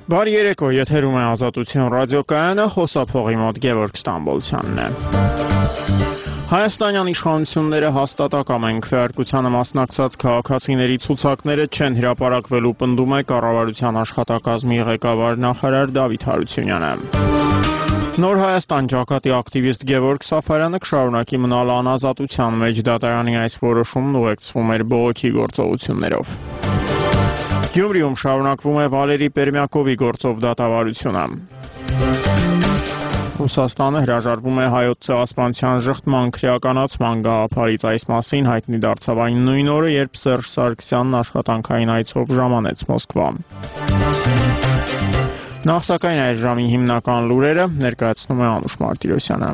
Բարի երեկո, եթերում է Ազատություն ռադիոկայանը, խոսափողի մոտ Գևորգ Ստամբոլցյանն է։ Հայաստանյան իշխանությունները հաստատակամ են քվեարկությանը մասնակցած քաղաքացիների ցուցակները չեն հրապարակվելու պնդում է կառավարության աշխատակազմի ղեկավար նախարար Դավիթ Հարությունյանը։ Նոր Հայաստան ճակատի ակտիվիստ Գևորգ Սաֆարյանը կշարունակի մնալ անազատության մեջ, դատարանի այս որոշումն ուղեկցվում էր բողոքի գործողություններով։ Գյումրիում շարունակվում է Վալերի Պերմյակովի գործով դատավարությունը։ Ռուսաստանը հրաժարվում է հայոց ցեղասպանության ժխտման քրեականացման գաղափարից, այս մասին հայտնի դարձավ այն նույն օրը, երբ Սերժ Սարգսյանն աշխատանքային այցով ժամանեց Մոսկվա։ Նախ սակայն այս ժամի հիմնական լուրերը ներկայացնում է Անուշ Մարտիրոսյանը։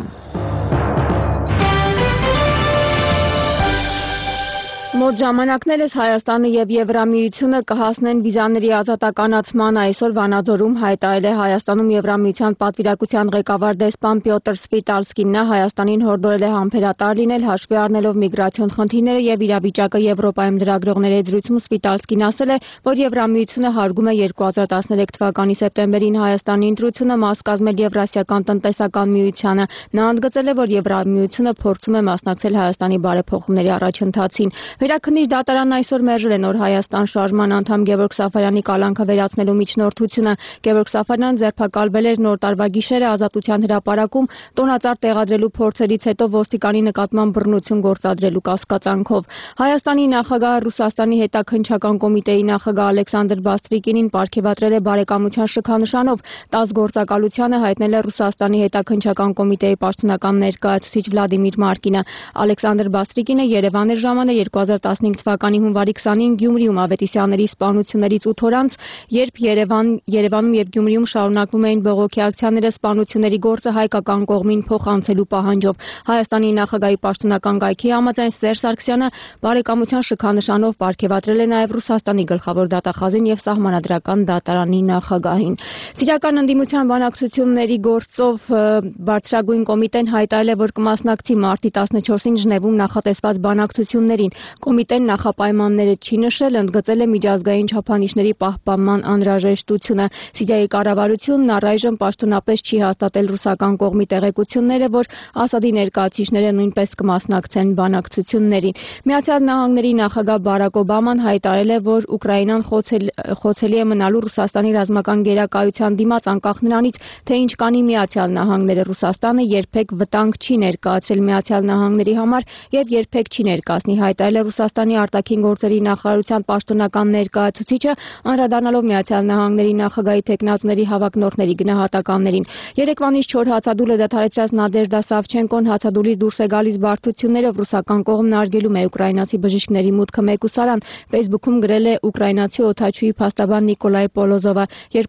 Մոտ ժամանակներս Հայաստանը եւ Եվրամիությունը կհասնեն վիզաների ազատականացման, այսօր Վանաձորում հայտարարել է Հայաստանում Եվրամիության պատվիրակության ղեկավար դեսպան Պյոտր Սվիտալսկին։ Նա Հայաստանին հորդորել է համբերատար լինել, հաշվի առնելով միգրացիոն խնդիրները եւ իրավիճակը Եվրոպայում լրագրողների զրույցում Սվիտալսկին ասել է, որ Եվրամիությունը հարգում է 2013 թվականի սեպտեմբերին Հայաստանի ընտրությունը մաս կազմել Եվրասիական տնտեսական միությանը։ Նա ընդգծել է, որ Եվրամիությունը փորձում է մասնակցել Հայաստանի բարեփոխումների առաջընթացին։ Վերաքննիչ դատարանն այսօր մերժել է Նոր Հայաստան շարժման անդամ Գևորգ Սաֆարյանի կալանքը վերացնելու միջնորդությունը։ Գևորգ Սաֆարյանն ձերբակալվել էր Նոր տարվա գիշերը Ազատության հրապարակում տոնածառ տեղադրելու փորձերից հետո ոստիկանի նկատմամբ բռնություն գործադրելու կասկածանքով։ Հայաստանի նախագահը Ռուսաստանի հետաքննչական կոմիտեի նախագահ Ալեքսանդր Բաստրիկինին պարգևատրել է բարեկամության շքանշանով։ ՏԱՍՍ գործակալությանը հայտնել է Ռուսաստանի հետաքննչական կոմիտեի պաշտոնական ներկայացուցիչ Վլադիմիր Մարկինը։ Ալեքսանդր Բաստրիկինը Երևան էր ժամանել 2015 թվականի հունվարի 20-ին Գյումրիում Ավետիսյանների սպանություններից 8 օր անց, երբ Երևանում եւ Գյումրիում շարունակվում էին բողոքի ակցիաները, սպանությունների գործը հայկական կողմին փոխանցելու պահանջով։ Հայաստանի նախագահի պաշտոնական կայքի համաձայն Սերժ Սարգսյանը բարեկամության շքանշանով պարգևատրել է նաեւ Ռուսաստանի գլխավոր դատախազին եւ սահմանադրական դատարանի նախագահին։ Սիրիական ընդդիմության բանակցությունների գործով բարձրագույն կոմիտեն հայտարարել է, որ կմասնակցի մարտի 14-ին Ժնևում նախատեսված բանակցություններին։ Կոմիտեն նախապայմանները չի նշել, ընդգծել է միջազգային չափանիշների պահպանման անհրաժեշտությունը։ Սիրիայի կառավարությունն առայժմ պաշտոնապես չի հաստատել ռուսական կողմի տեղեկությունները, որ Ասադի ներկայացուցիչները նույնպես կմասնակցեն բանակցություններին։ Միացյալ Նահանգների նախագահ Բարակ Օբաման հայտարարել է, որ Ուկրաինան խոցելի է մնալու Ռուսաստանի ռազմական գերակայության դիմաց, անկախ նրանից, թե ինչ կանի Միացյալ Նահանգները։ Ռուսաստանը երբեք վտանգ չի ներկայացրել Միացյալ Նահանգների համար եւ երբեք չի ներկայացնի, հայտարարել է Ռուսաստանի արտաքին գործերի նախարարության պաշտոնական ներկայացուցիչը, անդրադառնալով Միացյալ Նահանգների նախագահի թեկնածուների հավակնորդների գնահատականներին։ Երեկվանից 4 հացադուլը դադարեցրած Նադեժդա Սավչենկոն հացադուլից դուրս է գալիս բարդություններով, ռուսական կողմն արգելում է ուկրաինացի բժիշկների մուտքը մեկուսարան։ Facebook-ում գրել է ուկրաինացի օդաչուի փաստաբան Նիկոլայ Պոլոզովը։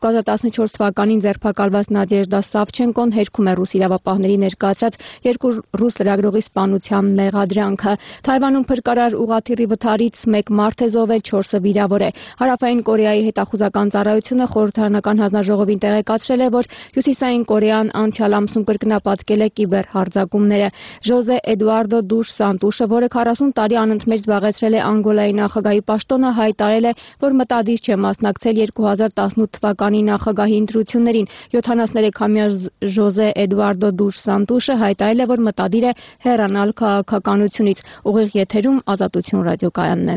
2014 թվականին ձերբակալված Նադեժդա Սավչենկոն հերքում է ռուս իրավապահների ներկայացրած 2 ռուս լրագրողի սպանության մեղադրանքը։ Թայվանում փրկարար ուղղաթիռի վթարից 1 մարդ է զոհվել, 4-ը վիրավոր է։ Հարավային Կորեայի հետախուզական ծառայությունը խորհրդարանական հանձնաժողովին տեղեկացրել է, որ Հյուսիսային Կորեան անցյալ ամսում կրկնապատկել է կիբերհարձակումները։ Ժոզե Էդուարդո Դուշ Սանտուշը, որը 40 տարի անընդմեջ զբաղեցրել է Անգոլայի նախագահի պաշտոնը, հայտարարել է, որ մտադիր չէ մասնակցել 2018 թվականի նախագահի ընտրություններին։ 73-ամյա Ժոզե Էդուարդո Դուշ Սանտուշը հայտարարել է, որ մտադիր է հեռանալ քաղաքականությունից։ Ուղիղ եթերում Ազատություն ռադիոկայանն է։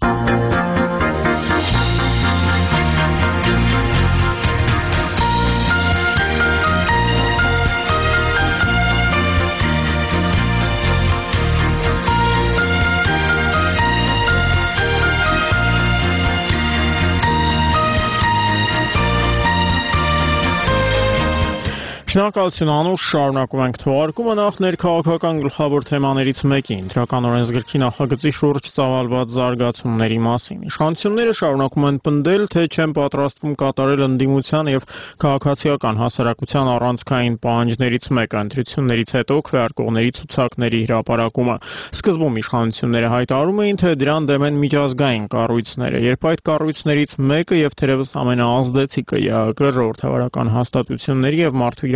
Շնորհակալություն Անուշ, շարունակում ենք թողարկումը նախ ներքաղաքական գլխավոր թեմաներից մեկի ընտրական օրենսգրքի նախագծի շուրջ ծավալված զարգացումների մասին։ Իշխանությունները շարունակում են պնդել, թե չեն պատրաստվում կատարել ընդդիմության եւ քաղաքացիական հասարակության առանցքային պահանջներից մեկը ընտրություններից հետո քվեարկողների ցուցակների հրապարակումը։ Սկզբում իշխանությունները հայտարարում էին, թե դրան դեմ են միջազգային կառույցները, երբ այդ կառույցներից մեկը եւ թերևս ամենաազդեցիկը ԵԱՀԿ ժողովրդավարական հաստատությունների եւ մարդու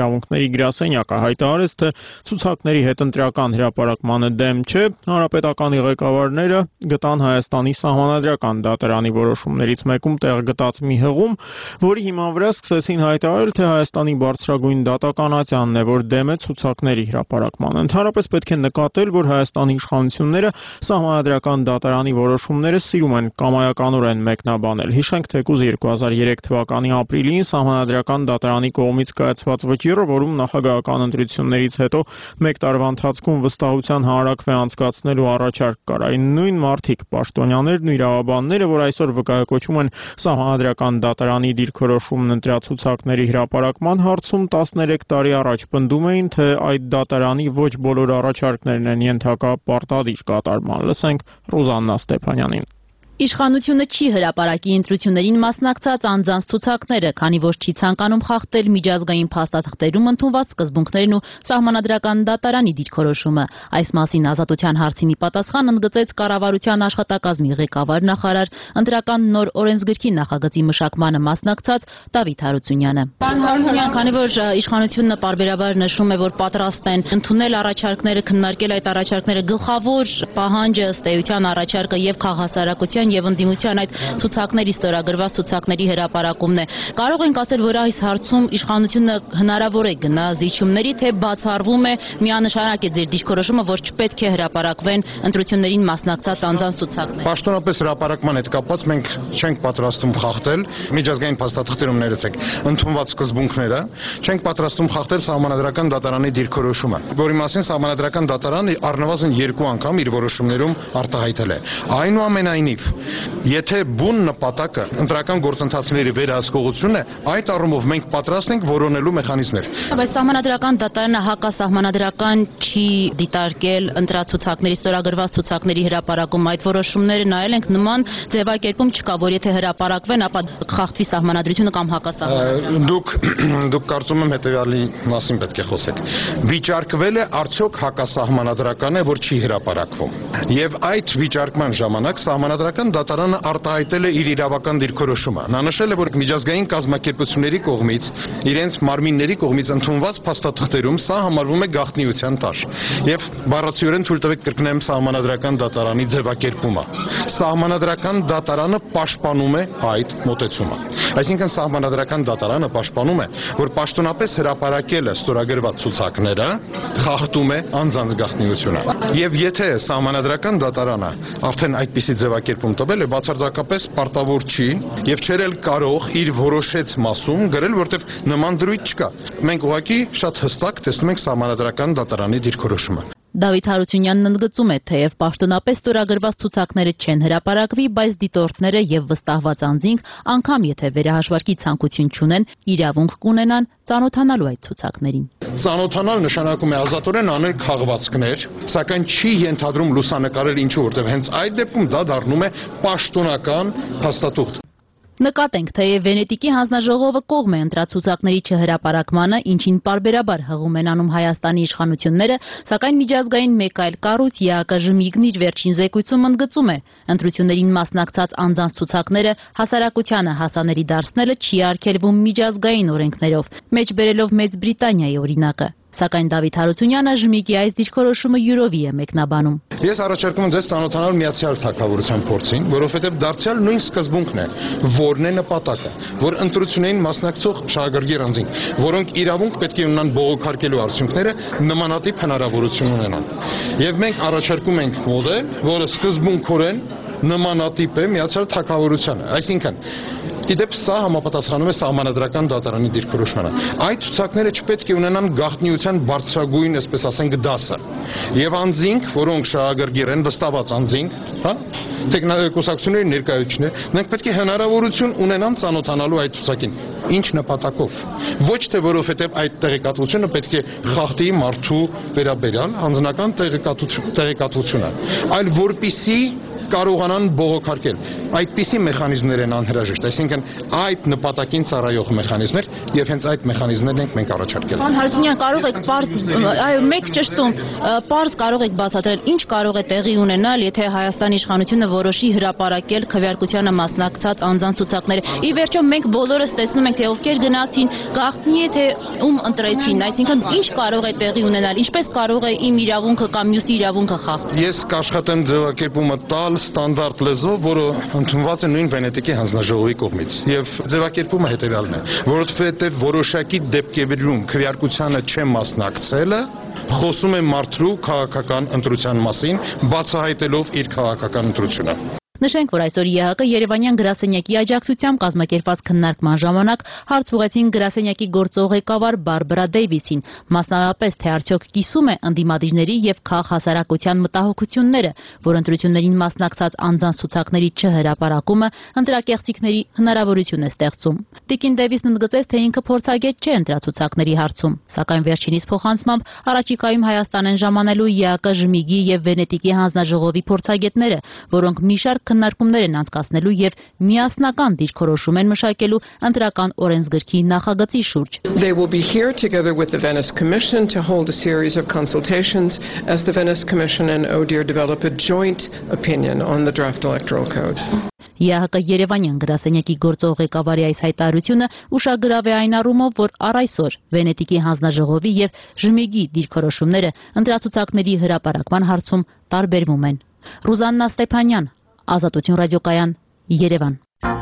իրավունքների գրասենյակը հայտարարեց, թե ցուցակների հետ ընտրական հրապարակմանը դեմ չէ, հանրապետականի ղեկավարները գտան Հայաստանի սահմանադրական դատարանի որոշումներից մեկում տեղ գտած մի հղում, որի հիման վրա սկսեցին հայտարարել, թե Հայաստանի բարձրագույն դատականատյանն է, որ դեմ է ցուցակների հրապարակմանը։ Ընդհանրապես պետք է նկատել, որ Հայաստանի իշխանությունները սահմանադրական դատարանի որոշումները սիրում են կամայականորեն մեկնաբանել։ Հիշենք, թեկուզ 2003 թվականի ապրիլին սահմանադրական դատարանի կողմից կայացված վճիռը, որում նախագահական ընտրություններից հետո մեկ տարվա ընթացքում վստահության հանրաքվե անցկացնելու առաջարկ կար, այն նույն մարդիկ, պաշտոնյաներն ու իրավաբանները, որ այսօր վկայակոչում են սահմանադրական դատարանի դիրքորոշումն ընտրացուցակների հրապարակման հարցում 13 տարի առաջ պնդում էին, թե այդ դատարանի ոչ բոլոր առաջարկներն են ենթակա պարտադիր կատարման։ Լսենք Ռուզաննա Ստեփանյանին։ Իշխանությունը չի հրապարակի ընտրություններին մասնակցած անձանց ցուցակները, քանի որ չի ցանկանում խախտել միջազգային փաստաթղթերում ընդունված սկզբունքներն ու սահմանադրական դատարանի դիրքորոշումը։ Այս մասին Ազատության հարցին պատասխան ընդգծեց կառավարության աշխատակազմի ղեկավար նախարար, ընտրական նոր օրենսգրքի նախագծի մշակմանը մասնակցած Դավիթ Հարությունյանը։ Պարոն Հարությունյան, քանի որ իշխանությունը պարբերաբար նշում է, որ պատրաստ են ընդունել առաջարկները, քննարկել այդ առաջարկները, գլխավոր պահանջը ըստ էության առաջարկը եւ քաղաքասարակության եւ ընդդիմության այդ ցուցակների ստորագրված ցուցակների հրապարակումն է։ Կարող ենք ասել, որ այս հարցում իշխանությունը հնարավոր է գնա զիջումների, թե բացառվում է միանշանակ է ձեր դիրքորոշումը, որ չպետք է հրապարակվեն ընտրություններին մասնակցած անձանց ցուցակներ։ Պաշտոնապես հրապարակման հետ կապված մենք չենք պատրաստում խախտել միջազգային փաստաթղթերում ներեցեք ընդունված սկզբունքները, չենք պատրաստում խախտել սահմանադրական դատարանի դիրքորոշումը, որի մասին սահմանադրական դատարանը առնվազն 2 անգամ իր որոշումներում արտահայտել է։ Այնուամենայնիվ, եթե բուն նպատակը ընտրական գործընթացների վերահսկողությունն է, այդ առումով մենք պատրաստ ենք որոնելու մեխանիզմներ։ Բայց սահմանադրական դատարանը հակասահմանադրական չի դիտարկել ընտրացուցակների ստորագրված ցուցակների հրապարակում։ Այդ որոշումները նայել ենք, նման ձևակերպում չկա, որ եթե հրապարակվեն, ապա խախտվի սահմանադրությունը կամ հակասահմանադրությունը։ Դուք կարծում եմ հետևյալի մասին պետք է խոսեք։ Վիճարկվել է արդյոք հակասահմանադրական է, որ չի հրապարակվում։ Եվ այդ վիճարկման ժամանակ սահմանադրական դատարանը արտահայտել է իր իրավական դիրքորոշումը։ Նա նշել է, որ միջազգային կազմակերպությունների կողմից, իրենց մարմինների կողմից ընդունված փաստաթղթերում սա համարվում է գաղտնիության տար։ Եվ բառացիորեն թույլ տվեք կրկնեմ սահմանադրական դատարանի ձևակերպումը։ Սահմանադրական դատարանը պաշտպանում է այդ մոտեցումը։ Այսինքն սահմանադրական դատարանը պաշտպանում է, որ պաշտոնապես հրապարակելը ստորագրված ցուցակները խախտում է անձանց գաղտնիությունը։ Եվ եթե սահմանադրական դատարանը արդեն այդպիսի ձևակերպում տվել է, բացարձակապես պարտավոր չի եւ չէր էլ կարող իր որոշեց մասում գրել, որտեղ նման դրույթ չկա։ Մենք ուղղակի շատ հստակ տեսնում ենք սահմանադրական դատարանի դիրքորոշումը։ Դավիթ Հարությունյանն ընդգծում է, թեև պաշտոնապես ստորագրված ցուցակները չեն հրապարակվի, բայց դիտորդները եւ վստահված անձինք, անգամ եթե վերահաշվարկի ցանկություն չունեն, իրավունք կունենան ծանոթանալու այդ ցուցակներին։ Ծանոթանալ նշանակում է ազատորեն անել քաղվածքներ, սակայն չի ենթադրում լուսանկարել ինչու, որտեղ հենց այդ դեպքում դա դառնում է պաշտոնական փաստաթուղթ։ Նկատենք, թեև Վենետիկի հանձնաժողովը կողմ է ընտրացուցակների չհրապարակմանը, ինչին պարբերաբար հղում են անում Հայաստանի իշխանությունները, սակայն միջազգային մեկ այլ կառույց ԵԱԿ-ԺՄԻԳ-ն իր վերջին զեկույցում ընդգծում է, ընտրություններին մասնակցած անձանց ցուցակները հասարակությանը հասանելի դարձնելը չի արգելվում միջազգային օրենքներով, մեջբերելով Մեծ Բրիտանիայի օրինակը։ Սակայն Դավիթ Հարությունյանը ԺՄԻԳ-ի այս դիրքորոշումը յուրովի է մեկնաբանում։ Ես առաջարկում եմ ձեզ ծանոթանալ Միացյալ Թագավորության փորձին, որովհետև դարձյալ նույն սկզբունքն է, որն է նպատակը, որ ընտրություններին մասնակցող շահագրգիռ անձինք, որոնք իրավունք պետք է ունենան բողոքարկելու արդյունքները, նմանատիպ հնարավորություն ունենան։ Եվ մենք առաջարկում ենք մոդել, որը սկզբունքորեն նմանատիպ է Միացյալ Թագավորությանը, այսինքն իդեպ սա համապատասխանում է սահմանադրական դատարանի դիրքորոշմանը։ Այդ ցուցակները չպետք է ունենան գաղտնիության բարձրագույն, այսպես ասենք, դասը։ Եվ անձինք, որոնք շահագրգիռ են, վստահված անձինք, հա, տեխնիկոսակցությունների ներկայացուցիչներ, նրանք պետք է հնարավորություն ունենան ծանոթանալու այդ ցուցակին։ Ինչ նպատակով։ Ոչ թե որովհետև այդ տեղեկատվությունը պետք է խախտի մարդու վերաբերյալ անձնական տեղեկատվությունը, այլ որպիսի կարողանան բողոքարկել։ Այդպիսի մեխանիզմներ են անհրաժեշտ, այսինքն այդ նպատակին ծառայող մեխանիզմներ եւ հենց այդ մեխանիզմներն ենք մենք առաջարկել։ Պարոն Հարությունյան, կարող եք մեկ ճշտում, պարզ կարող եք բացատրել, ինչ կարող է տեղի ունենալ, եթե Հայաստանի իշխանությունը որոշի հրապարակել քվեարկությանը մասնակցած անձանց ցուցակները։ Ի վերջո մենք բոլորս տեսնում ենք, թե ովքեր գնացին, գաղտնի է թե ում ընտրեցին, այսինքն ինչ կարող է տեղի ունենալ, ինչպես կարող է իմ իրավունքը կամ մյուսի իրավունքը խախտել։ Ես կաշխատեմ ձևակերպումը տալ ստանդարտ լեզվով, որը ընդունված է նույն Վենետիկի հանձնաժողովի կողմից։ Եվ ձևակերպումը հետևյալն է, որովհետև որոշակի դեպքերում քվեարկությանը չեմ մասնակցելը խոսում է մարդու քաղաքական ընտրության մասին, բացահայտելով իր քաղաքական ընտրությունը։ Նշենք, որ այսօր ԵՀԿ Երևանյան գրասենյակի աջակցությամբ կազմակերպված քննարկման ժամանակ հարց ուղղեցին գրասենյակի գործող ղեկավար Բարբարա Դեյվիսին, մասնավորապես թե արդյոք կիսում է ընդդիմադիրների եւ քաղաքահասարակության մտահոգությունները, որ ընտրություններին մասնակցած անձանց ցուցակների չհրապարակումը ընտրակեղծիքների հնարավորություն է ստեղծում։ Տիկին Դեյվիսն ընդգծեց, թե ինքը փորձագետ չէ ընտրացուցակների հարցում, սակայն վերջինիս փոխանցմամբ առաջիկայում Հայաստան են ժամանելու ԵԱԿ ԺՄԻԳ-ի եւ Վենետիկի հանձնաժողովի փորձագետները, որոնք մի շարք քննարկումներ են անցկացնելու եւ միասնական դիրքորոշում են մշակելու ընտրական օրենսգրքի նախագծի շուրջ։ They will be here together with the Venice Commission to hold a series of consultations as the Venice Commission and ODIHR develop a joint opinion on the draft electoral code. ԵՀԿ Երևանյան գրասենյակի գործող ղեկավարի այս հայտարարությունը ուշագրավ է այն առումով, որ առ այսօր Վենետիկի հանձնաժողովի եւ ԺՄԻԳ-ի դիրքորոշումները ընտրացուցակների հրապարակման հարցում տարբերվում են։ Ռուզաննա Ստեփանյան, Ազատություն ռադիոկայան, Երևան։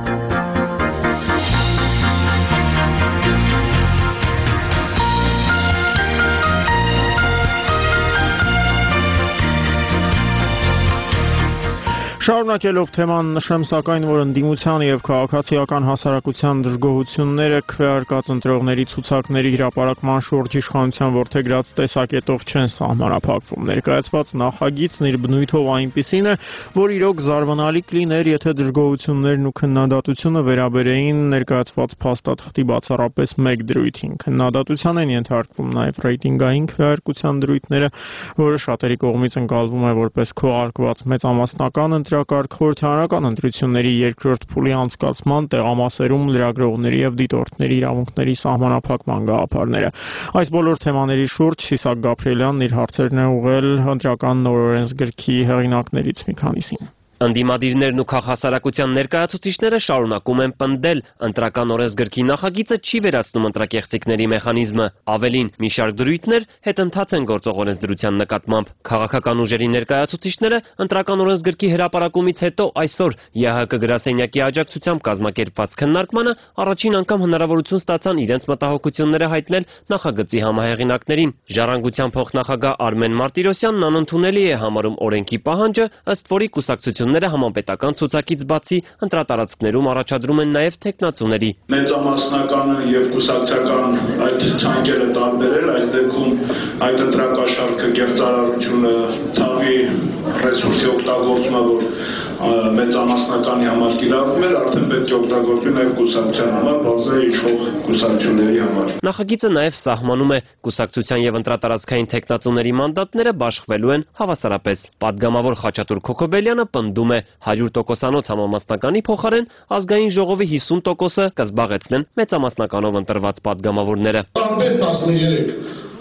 Շարունակելով թեման նշեմ սակայն, որ ընդդիմության եւ քաղաքացիական հասարակության դժգոհությունները քվեարկած ընտրողների ցուցակների հրապարակման շուրջ իշխանության որդեգրած տեսակետով չեն սահմանափակվում։ Ներկայացված նախագիծն իր բնույթով այնպիսին է, որ իրոք զարմանալի կլիներ, եթե դժգոհություններն ու քննադատությունը վերաբերեին ներկայացված փաստաթղթի բացառապես մեկ դրույթին։ Քննադատության են ենթարկվում նաեւ ռեյտինգային քվեարկության դրույթները, որը շատերի կողմից ընկալվում է որպես քողարկված մեծամասնական խորհրդարանական ընտրությունների երկրորդ փուլի անցկացման տեղամասերում լրագրողների եւ դիտորդների իրավունքների սահմանափակման գաղափարները։ Այս բոլոր թեմաների շուրջ Սիսակ Գաբրիելյանն իր հարցերն է ուղղել ընտրական նոր օրենսգրքի հեղինակներից մի քանիսին։ Ընդդիմադիրներն ու քաղաքասարակության ներկայացուցիչները շարունակում են պնդել, ընտրական օրենսգրքի նախագիծը չի վերացնում ընտրակեղծիքների մեխանիզմը, ավելին մի շարք դրույթներ հետընթաց են գործող օրենսդրության նկատմամբ։ Քաղաքական ուժերի ներկայացուցիչները ընտրական օրենսգրքի հրապարակումից հետո այսօր ԵՀԿ գրասենյակի աջակցությամբ կազմակերպված քննարկմանը առաջին անգամ հնարավորություն ստացան իրենց մտահոգությունները հայտնել նախագծի համահեղինակներին։ Ժառանգության փոխնախագահ Արմեն Մարտիրոսյանն անընդունելի է համարում օրենքի պահանջը, ըստ որի կուսակցությունները համապետական ցուցակից բացի ընտրատարածքներում առաջադրում են նաև թեկնածուների։ Մեծամասնական եւ կուսակցական այդ ցանկերը տարբերել, այս դեպքում այդ ընտրակաշառքը գեղձարարությունը թավի ռեսուրսի օգտագործումը, որ մեծամասնականի համար կիրառվում էր, արդեն պետք է օգտագործվի նաև կուսակցության համար, բարձր իշխող կուսակցությունների համար։ Նախագիծը նաև սահմանում է կուսակցության եւ ընտրատարածքային թեկնածուների մանդատները բաշխվելու են հավասարապես։ Պատգամավոր Խաչատուր Քոքոբելյանը պնդում է 100%-անոց համամասնականի փոխարեն ազգային ժողովի 50%-ը կզբաղեցնեն մեծամասնականով ընտրված պատգամավորները։ Տարբեր 13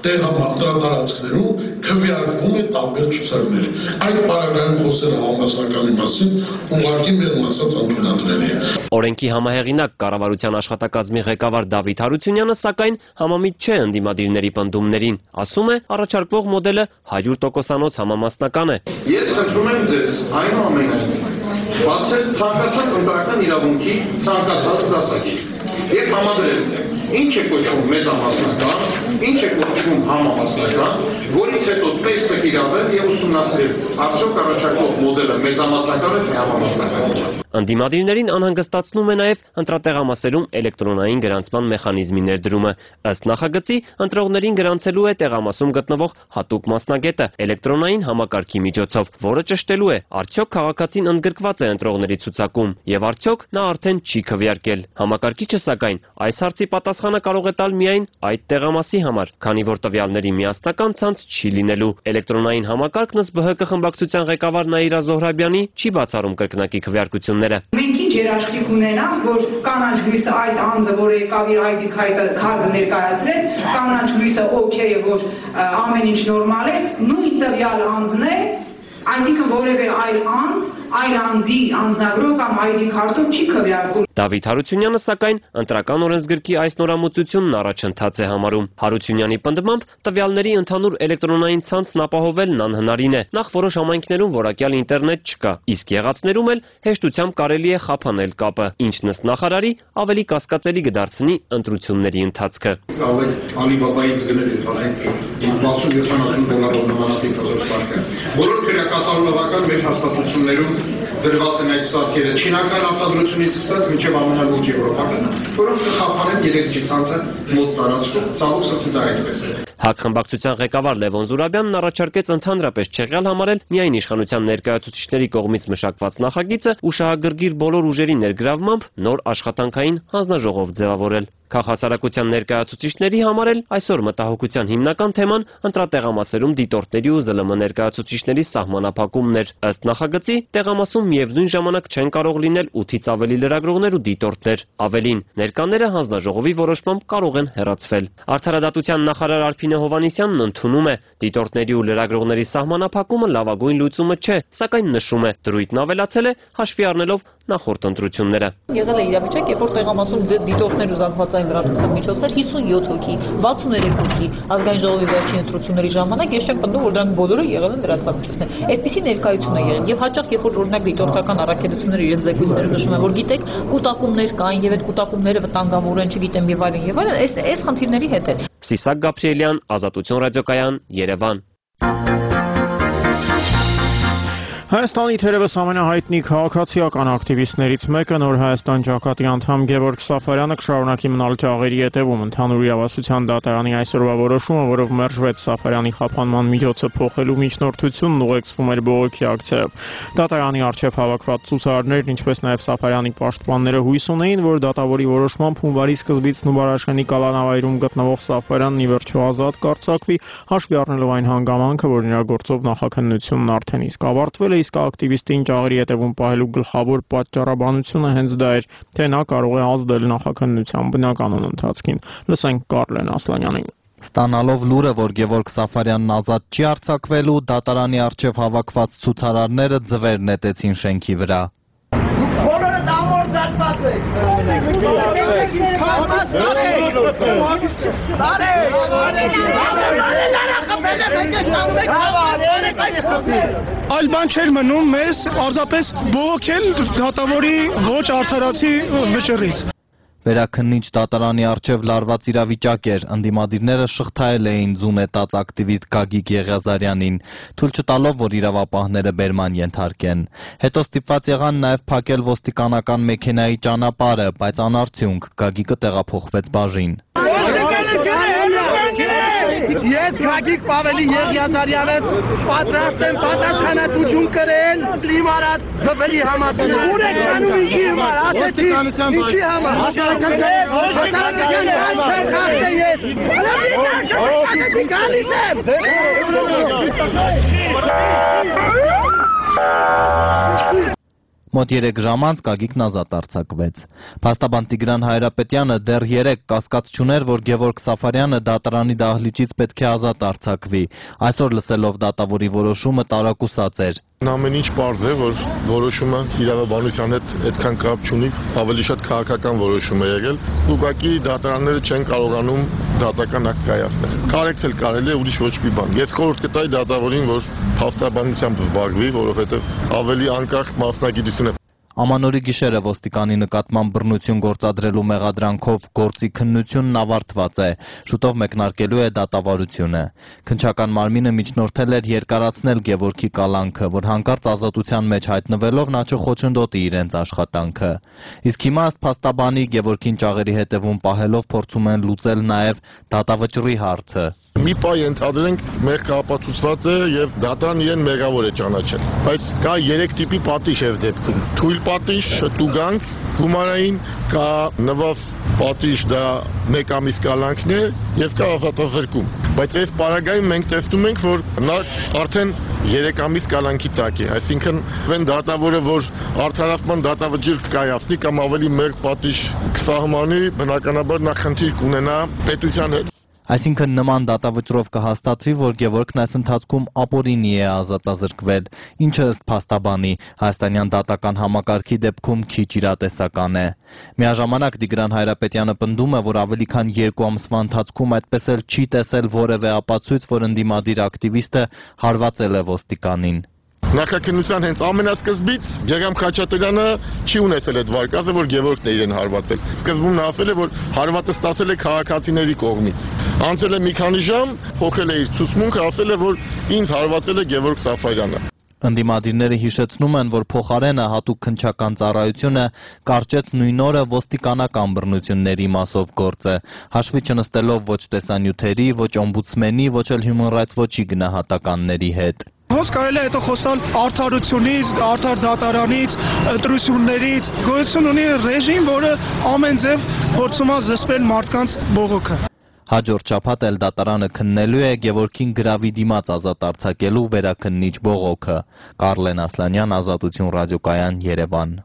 տեղամասնատարածքներում քվեարկվում է տարբեր ցուցակներ։ Այդ պարագայում խոսելը համամասնականի մասին ուղղակի մեր մասած ընդունատրելի է։ Օրենքի համահեղինակ կառավարության աշխատակազմի ղեկավար Դավիթ Հարությունյանը սակայն համամիտ չէ ընդդիմադիրների պնդումներին։ Ասում է, առաջարկվող մոդելը 100%-անոց համամասնական է։ Ես խնդրում եմ ձեզ այնուամենայնիվ բացել ցանկացած ընտրական իրավունքի ցանկացած դասագիր եւ համադրել ինչ է կոչվում մեծամասնական, ինչ է կոչվում համամասնական, որից հետո տեստը կիրառել եւ ուսումնասիրել արդյոք առաջարկվող մոդելը մեծամասնական է թե համամասնական է։ Ընդդիմադիրներին անհանգստացնում է նաև ընտրատեղամասերում էլեկտրոնային գրանցման մեխանիզմի ներդրումը։ Ըստ նախագծի, ընտրողներին գրանցելու է տեղամասում գտնվող հատուկ մասնագետը էլեկտրոնային համակարգի միջոցով, որը ճշտելու է, արդյոք քաղաքացին ընդգրկված է ընտրողների ցուցակում եւ արդյոք նա արդեն չի քվեարկել։ Համակարգիչը սակայն այս հարցի պատասխանը կարող է տալ միայն այդ տեղամասի համար, քանի որ տվյալների միասնական ցանց չի լինելու։ Էլեկտրոնային համակարգն ըստ ԲՀԿ խմբակցության ղեկավար Նաիրա Զոհրաբյանի չի բացառում կրկնակի քվեարկությունները։ Մենք ինչ երաշխիք ունենանք, որ կանաչ լույսը այս անձը, որ եկավ իր ID քարտը ներկայացրեց, կանաչ լույսը օքեյ է, որ ամեն ինչ նորմալ է, նույն տվյալ անձն է, այսինքն որևէ այլ անձի անձնագրով կամ ID քարտով չի քվեարկում։ Դավիթ Հարությունյանը սակայն ընտրական օրենսգրքի այս նորամուծությունն առաջընթաց է համարում։ Հարությունյանի պնդմամբ տվյալների ընդհանուր էլեկտրոնային ցանցն ապահովելն անհնարին է։ Նախ որոշ համայնքներում որակյալ ինտերնետ չկա, իսկ եղածներում էլ հեշտությամբ կարելի է խափանել կապը, ինչն ըստ նախարարի ավելի կասկածելի կդարձնի ընտրությունների ընթացքը։ Կարող եք Alibaba-ից գնել 60-70 դոլարով նմանատիպ սարքը։ Բոլոր քրեակատարողական մեր հաստատություններում դրված են այդ սարքերը չինական արտադրությունից սկսած մինչև ամենալուրջ եվրոպական, որոնք կխափանեն 3G ցանցը մոտ տարածքում, ցավոք սրտի դա այդպես է։ ՀԱԿ խմբակցության ղեկավար Լևոն Զուրաբյանն առաջարկեց ընդհանրապես չեղյալ համարել միայն իշխանության ներկայացուցիչների կողմից մշակված նախագիծը ու շահագրգիռ բոլոր ուժերի ներգրավմամբ նոր աշխատանքային հանձնաժողով ձևավորել։ Քաղաքասարակության ներկայացուցիչների համար էլ այսօր մտահոգության հիմնական թեման ընտրատեղամասերում դիտորդների ու ԶԼՄ ներկայացուցիչների սահմանափակումն էր։ Ըստ նախագծի, տեղամասում միևնույն ժամանակ չեն կարող լինել 8-ից ավելի լրագրողներ ու դիտորդներ։ Ավելին, ներկաները հանձնաժողովի որոշմամբ կարող են հեռացվել։ Արդարադատության նախարար Արփինե Հովհաննիսյանն ընդունում է, դիտորդների ու լրագրողների սահմանափակումը լավագույն լուծումը չէ, սակայն նշում է, դրույթն ավելացել է հաշվի առնելով նախորդ ընտրությունները։ Եղել է իրավիճակ, երբ որ տեղամասում դիտորդներ ու զանգվածային լրատվության միջոցներ 57 հոգի, 63 հոգի, ազգային ժողովի վերջին ընտրությունների ժամանակ ես չեմ պնդում, որ դրանք բոլորը եղել են լրատվամիջոցներ։ Այսպիսի ներկայություն է եղել եւ հաճախ երբ որ օրինակ դիտորդական առաքելությունները իրենց զեկույցներում նշում են, որ գիտեք, կուտակումներ կային եւ այդ կուտակումները վտանգավոր են, չգիտեմ եւ այլն, այս խնդիրների հետ է։ Սիսակ Գաբրիելյան, Ազատություն ռադիոկայան, Երևան։ Հայաստանի թերևս ամենահայտնի քաղաքացիական ակտիվիստներից մեկը Նոր Հայաստան ջոկատի անդամ Գևորգ Սաֆարյանը կշարունակի մնալ ջաղերի հետևում ընդհանուր իրավասության դատարանի այսօրվա որոշումը, որով մերժվեց Սաֆարյանի խափանման միջոցը փոխելու միջնորդությունն ուղեկցվում էր բողոքի ակցիայով։ Դատարանի առջև հավաքված ցուցարարներն, ինչպես նաև Սաֆարյանի պաշտպանները հույս ունեին, որ դատավորի որոշմամբ հունվարի սկզբից Նուբարաշենի կալանավայրում գտնվող Սաֆարյանն ի վերջո ազատ կարձակվի, հաշվի առնելով այն հանգամանքը, որ նրա գործով նախաքննությունն արդեն իսկ ավարտվել է, իսկ ակտիվիստին ջաղերի հետևում պահելու գլխավոր պատճառաբանությունը հենց դա էր, թե նա կարող է ազդել նախաքննության բնականon ընթացքին։ Լսենք Կարլեն Ասլանյանին։ Ստանալով լուրը, որ Գևորգ Սաֆարյանն ազատ չի արձակվելու, դատարանի առջև հավաքված ցուցարարները ձվեր նետեցին շենքի վրա։ Բոլորը ամորձացված եք։ Այլ բան չէր մնում մեզ պարզապես բողոքել դատավորի ոչ արդարացի վճռից։ Վերաքննիչ դատարանի առջև լարված իրավիճակ էր, ընդդիմադիրները շղթայել էին ձու նետած ակտիվիստ Գագիկ Եղիազարյանին, թույլ չտալով, որ իրավապահները բերման ենթարկեն։ Հետո ստիպված եղան նաև փակել ոստիկանական մեքենայի ճանապարհը, բայց անարդյունք, Գագիկը տեղափոխվեց բաժին։ Ես Գագիկ Պավելի Եղիազարյանս պատրաստ եմ պատասխանատվություն կրել կլիմարած ձվերի համար։ Ուր եք անում ինչի համար, ասեցի, ինչի համար։ Հասարակական բան չեմ խախտել ես։ Ասեցի գալիս եմ։ Մոտ 3 ժամ անց Գագիկն ազատ արձակվեց։ Փաստաբան Տիգրան Հայրապետյանը դեռ 3 կասկած չուներ, որ Գևորգ Սաֆարյանը դատարանի դահլիճից պետք է ազատ արձակվի։ Այսօր լսելով դատավորի որոշումը տարակուսած էր։ Ամեն ինչ պարզ է, որ որոշումը իրավաբանության հետ այդքան կապ չունի, ավելի շատ քաղաքական որոշում է եղել։ Ուղղակի դատարանները չեն կարողանում դատական ակտ կայացնել։ Կարեկցել կարելի է, ուրիշ ոչ մի բան։ Ես խորհուրդ կտայի դատավորին, որ փաստաբանությամբ զբաղվի, որովհետև ավելի անկախ մասնագիտություն է։ Ամանորի գիշերը ոստիկանի նկատմամբ բռնություն գործադրելու մեղադրանքով գործի քննությունն ավարտված է, շուտով մեկնարկելու է դատավարությունը։ Քննչական մարմինը միջնորդել էր երկարացնել Գևորգի կալանքը, որ հանկարծ ազատության մեջ հայտնվելով նա չխոչընդոտի իրենց աշխատանքը։ Իսկ հիմա ըստ փաստաբանի Գևորգին ջաղերի հետևում պահելով փորձում են լուծել նաև դատավճռի հարցը։ մի պահ ենթադրենք մեր կապացուցված է եւ դատարան իրեն մեղավոր է ճանաչել։ Բայց կա 3 տիպի պատիժ այս դեպքում։ Թույլ պատիժ, շտուգանք, գումարային, կա նվավ պատիժ, դա 1 ամիս կալանքն է եւ կա ազատազրկում։ Բայց այս պարագայում մենք տեսնում ենք, որ նա արդեն 3 ամիս կալանքի տակ է, այսինքն այն դատավորը, որ արդարացման դատավճիռ կկայացնի կամ ավելի մեծ պատիժ կսահմանի, բնականաբար նա խնդիր կունենա պետության հետ։ Այսինքն նման դատավճռով կհաստատվի, որ Գևորգն այս ընթացքում ապօրինի է ազատազրկվել, ինչը ըստ փաստաբանի հայաստանյան դատական համակարգի դեպքում քիչ իրատեսական է։ Միաժամանակ Տիգրան Հայրապետյանը պնդում է, որ ավելի քան 2 ամսվա ընթացքում այդպես էլ չի տեսել որևէ ապացույց, որ ընդդիմադիր ակտիվիստը հարվածել է ոստիկանին։ Նախաքննության հենց ամենասկզբից Գեգամ Խաչատրյանը չի ունեցել այդ վարկածը, որ Գևորգն է իրեն հարվածել։ Սկզբում նա ասել է, որ հարվածը ստացել է քաղաքացիների կողմից։ Անցել է մի քանի ժամ, փոխել է իր ցուցմունքը, ասել է, որ ինձ հարվածել է Գևորգ Սաֆարյանը։ Ընդդիմադիրները հիշեցնում են, որ փոխարենը հատուկ քննչական ծառայությունը կարճեց նույն օրը ոստիկանական բռնությունների մասով գործը, հաշվի չնստելով ոչ տեսանյութերի, ոչ օմբուդսմենի, ոչ էլ Human Rights Watch-ի գնահատականների հետ։ Ոնց կարելի է հետո խոսալ արդարությունից, արդար դատարանից, ընտրություններից, գոյություն ունի ռեժիմ, որը ամեն ձև փորձում է զսպել մարդկանց բողոքը։ Հաջորդ շաբաթ էլ դատարանը քննելու է Գևորգին գրավի դիմաց ազատ արձակելու վերաքննիչ բողոքը։ Կարլեն Ասլանյան, Ազատություն ռադիոկայան, Երևան։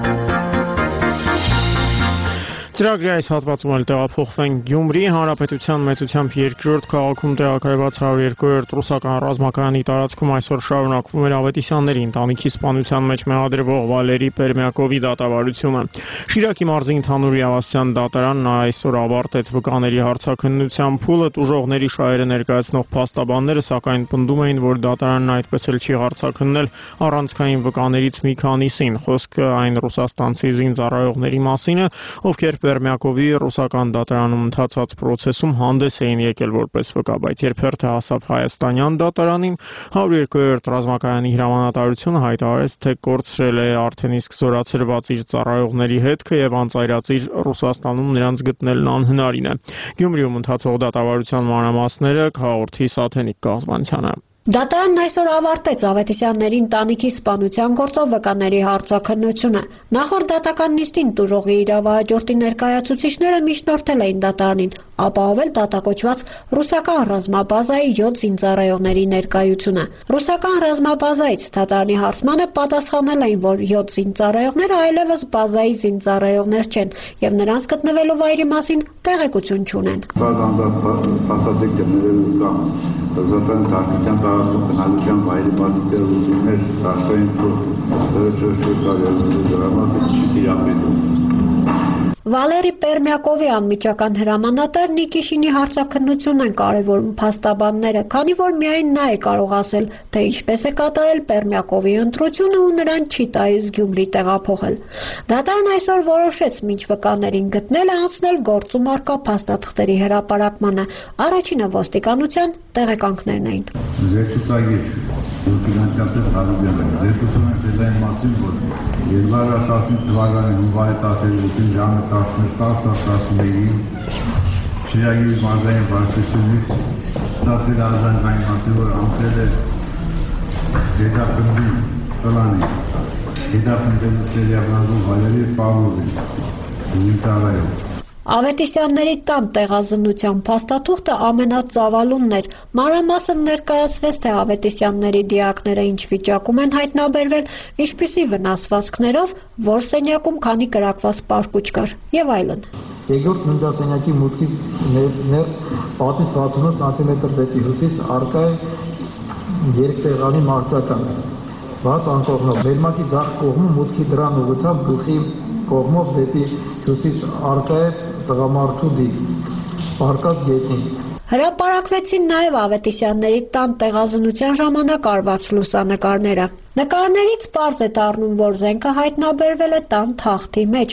Ծրագրի այս հատվածում էլ տեղափոխվենք Գյումրի Հանրապետության մեծությամբ երկրորդ քաղաքում տեղակայված 102-րդ ռուսական ռազմակայանի տարածքում այսօր շարունակվում էր Ավետիսյանների ընտանիքի սպանության մեջ մեղադրվող Վալերի Պերմյակովի դատավարությունը։ Շիրակի մարզի ընդհանուր իրավասության դատարանն այսօր ավարտեց վկաների հարցաքննության փուլը, տուժողների շահերը ներկայացնող փաստաբանները սակայն պնդում էին, որ դատարանն այդպես էլ չի հարցաքննել առանցքային վկաներից մի քանիսին, խոսքը այն ռուսաստանցի զինծառայողների մասին է, ովքեր Պերմյակովի ռուսական դատարանում ընթացած process-ում հանդես էին եկել որպես վկա, բայց երբ հերթը հասավ հայաստանյան դատարանին, 102-րդ ռազմակայանի հրամանատարությունը հայտարարեց, թե կորցրել է արդեն իսկ զորացրված իր ծառայողների հետքը եւ անծայրածիր Ռուսաստանում նրանց գտնելն անհնարին է։ Գյումրիում ընթացող դատավարության մանրամասները հաղորդի Սաթենիկ Կազմանցյանը։ Դատարանն այսօր ավարտեց Ավետիսյանների ընտանիքի սպանության գործով վկաների հարցաքննությունը։ Նախորդ դատական նիստին տուժողի իրավահաջորդի ներկայացուցիչները միջնորդել էին դատարանին, ապահովել դատակոչված ռուսական ռազմաբազայի 7 զինծառայողների ներկայությունը։ Ռուսական ռազմաբազայից դատարանի հարցմանը պատասխանել էին, որ 7 զինծառայողները այլևս բազայի զինծառայողներ չեն եւ նրանց գտնվելու վայրի մասին տեղեկություն չունեն։ Քննության վայրի պատասխանատվություններ դաշտային Վալերի Պերմյակովի անմիջական հրամանատար Նիկիշինի հարցաքննությունն են կարևորում փաստաբանները, քանի որ միայն նա է կարող ասել, թե ինչպես է կատարել Պերմյակովի ընտրությունը ու նրան չի տալիս Գյումրի տեղափոխել։ Դատարանն այսօր որոշեց մինչ վկաներին գտնել է անցնել գործում առկա փաստաթղթերի հրապարակմանը։ Առաջինը ոստիկանության տեղեկանքներն էին։ Երկարաշարժի թվականի հունվարի 18-ին ժամը 11:10-11-ին Շիրակի մարզային վարչությունից ստացվել արձանագրային մասը, որ անցել է հետապնդի պլանի, հետապնդելու ծերյակնազով Վալերի Պավլովի, զինծառայող։ Ավետիսյանների տան տեղազնության փաստաթուղթը ամենածավալունն էր։ Մանրամասն ներկայացվեց, թե Ավետիսյանների դիակները ինչ վիճակում են հայտնաբերվել, ինչպիսի վնասվածքներով, որ սենյակում քանի կրակված պարկուճ կար եւ այլն։ Երկրորդ ննջասենյակի մուտքից ներս պատից 68 սանտիմետր դեպի հյուսիս առկա է երկտեղանի մարտական։ Բաց անկողնով ներմակի ձախ կողմում մուտքի դրան ուղղությամբ գլխի կողմով դեպի հյուսիս առկա է տղամարդու դիպ, պարկած գետնին։ Հրապարակվեցին նաև Ավետիսյանների տան տեղազնության ժամանակ արված լուսանկարները։ Նկարներից պարզ է դառնում, որ զենքը հայտնաբերվել է տան թախտի մեջ։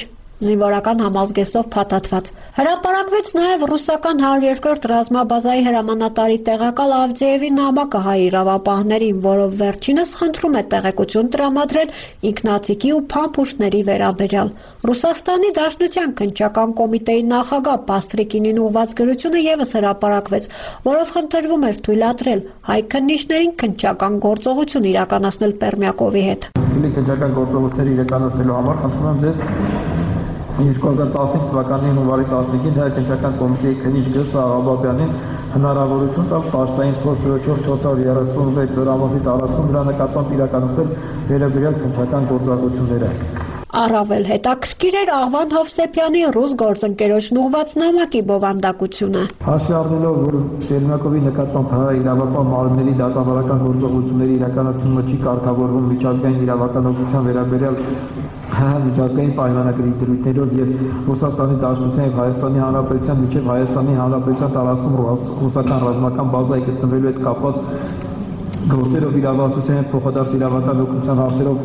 զինվորական համազգեստով փաթաթված։ Հրապարակվեց նաև ռուսական 102-րդ ռազմաբազայի հրամանատարի տեղակալ Ավդեևի նամակը հայ իրավապահներին, որով վերջինս խնդրում է տեղեկություն տրամադրել ինքնաթիքի ու փամփուշտների վերաբերյալ։ Ռուսաստանի Դաշնության քննչական կոմիտեի նախագահ Պաստրիկինին ուղղված գրությունը ևս հրապարակվեց, որով խնդրվում էր թույլատրել հայ քննիչներին քննչական գործողություն իրականացնել Պերմյակովի հետ։ Քննչական գործողություններ իրականացնելու համար խնդրում եմ ձեզ 2015 թվականի հունվարի 15-ին հայ քննչական կոմիտեի քննիչ Գյոսա Աղաբաբյանին հնարավորություն տալ պաշտային փոստի 436 օրամասի տարածքում դրա նկատմամբ իրականացնել վերաբերյալ քննչական գործողությունները։ Առավել հետաքրքիր էր Աղվան Հովսեփյանի ռուս գործընկերոջն ուղղված նամակի բովանդակությունը։ Հաշվի առնելով, որ Պերմյակովի նկատմամբ հայ իրավապահ մարմինների դատավարական գործողությունների իրականացումը չի կարգավորվում միջազգային իրավական օգնության վերաբերյալ միջազգային պայմանագրի դրույթներով եւ Ռուսաստանի Դաշնության եւ Հայաստանի Հանրապետության միջև Հայաստանի Հանրապետության տարածքում ռուսական ռազմական բազայի գտնվելու հետ կապված գործերով իրավասության եւ փոխադարձ իրավական օգնության հարցերով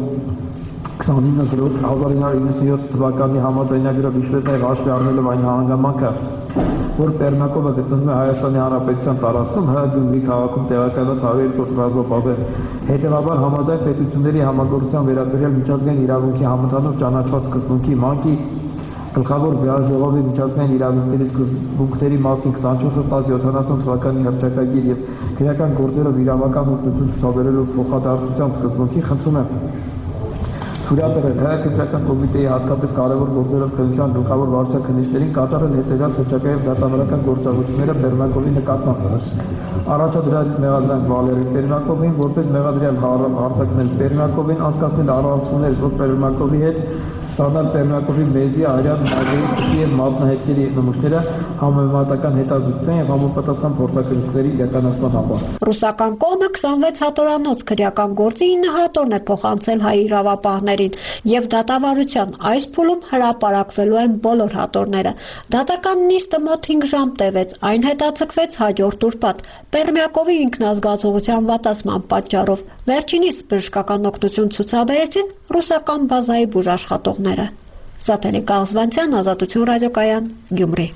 1997 թվականի համաձայնագրով հիշվեց նաև հաշվի առնելով այն հանգամանքը, որ Պերմյակովը գտնվում է Հայաստանի Հանրապետության տարածքում Գյումրի քաղաքում տեղակայված 102-րդ ռազմաբազայում։ Հետևաբար համաձայն պետությունների համագործակցության վերաբերյալ միջազգային իրավունքի համընդհանուր ճանաչված սկզբունքի ՄԱԿ-ի գլխավոր վեաժողովի միջազգային իրավունքների սկզբունքների մասին 24/10/70 թվականի հռչակագիր եւ քրեական գործերով իրավական օգնություն ցուցաբերելու փոխադարձության սկզբունքի խնդրում եմ թույլատրել հայ քննչական կոմիտեի հատկապես կարևոր գործերով քննության գլխավոր վարչության քննիչներին կատարել հետևյալ քննչական դատավարական գործողությունները Պերմյակովի նկատմամբ։ Առաջադրել մեղադրանք Վալերի Պերմյակովին, որպես մեղադրյալ հարձակվել Պերմյակովին, անցկացնել առավելություններ Պերմյակովի հետ, ստանալ Պերմյակովի մեզի, արյան, մագերի եւ մատնահետքերի նմուշները համեմատական հետազոտության եւ համապատասխան փորձակնությունների իրականացման համար։ Ռուսական կողմը 26 հատորանոց քրեական գործի 9 հատորն է փոխանցել հայ իրավապահներին եւ դատավարության այս փուլում հրապարակվելու են բոլոր հատորները։ Դատական նիստը մոտ 5 ժամ տևեց, այն հետաձգվեց հաջորդ ուրբաթ Պերմյակովի ինքնազգացողության վատացման պատճառով։ Վերջինիս բժշկական օգնություն ցուցաբերեցին ռուսական բազայի բուժաշխատողները։ Սաթենիկ Աղզվանցյան, Ազատություն ռադիոկայան, Գյումրի։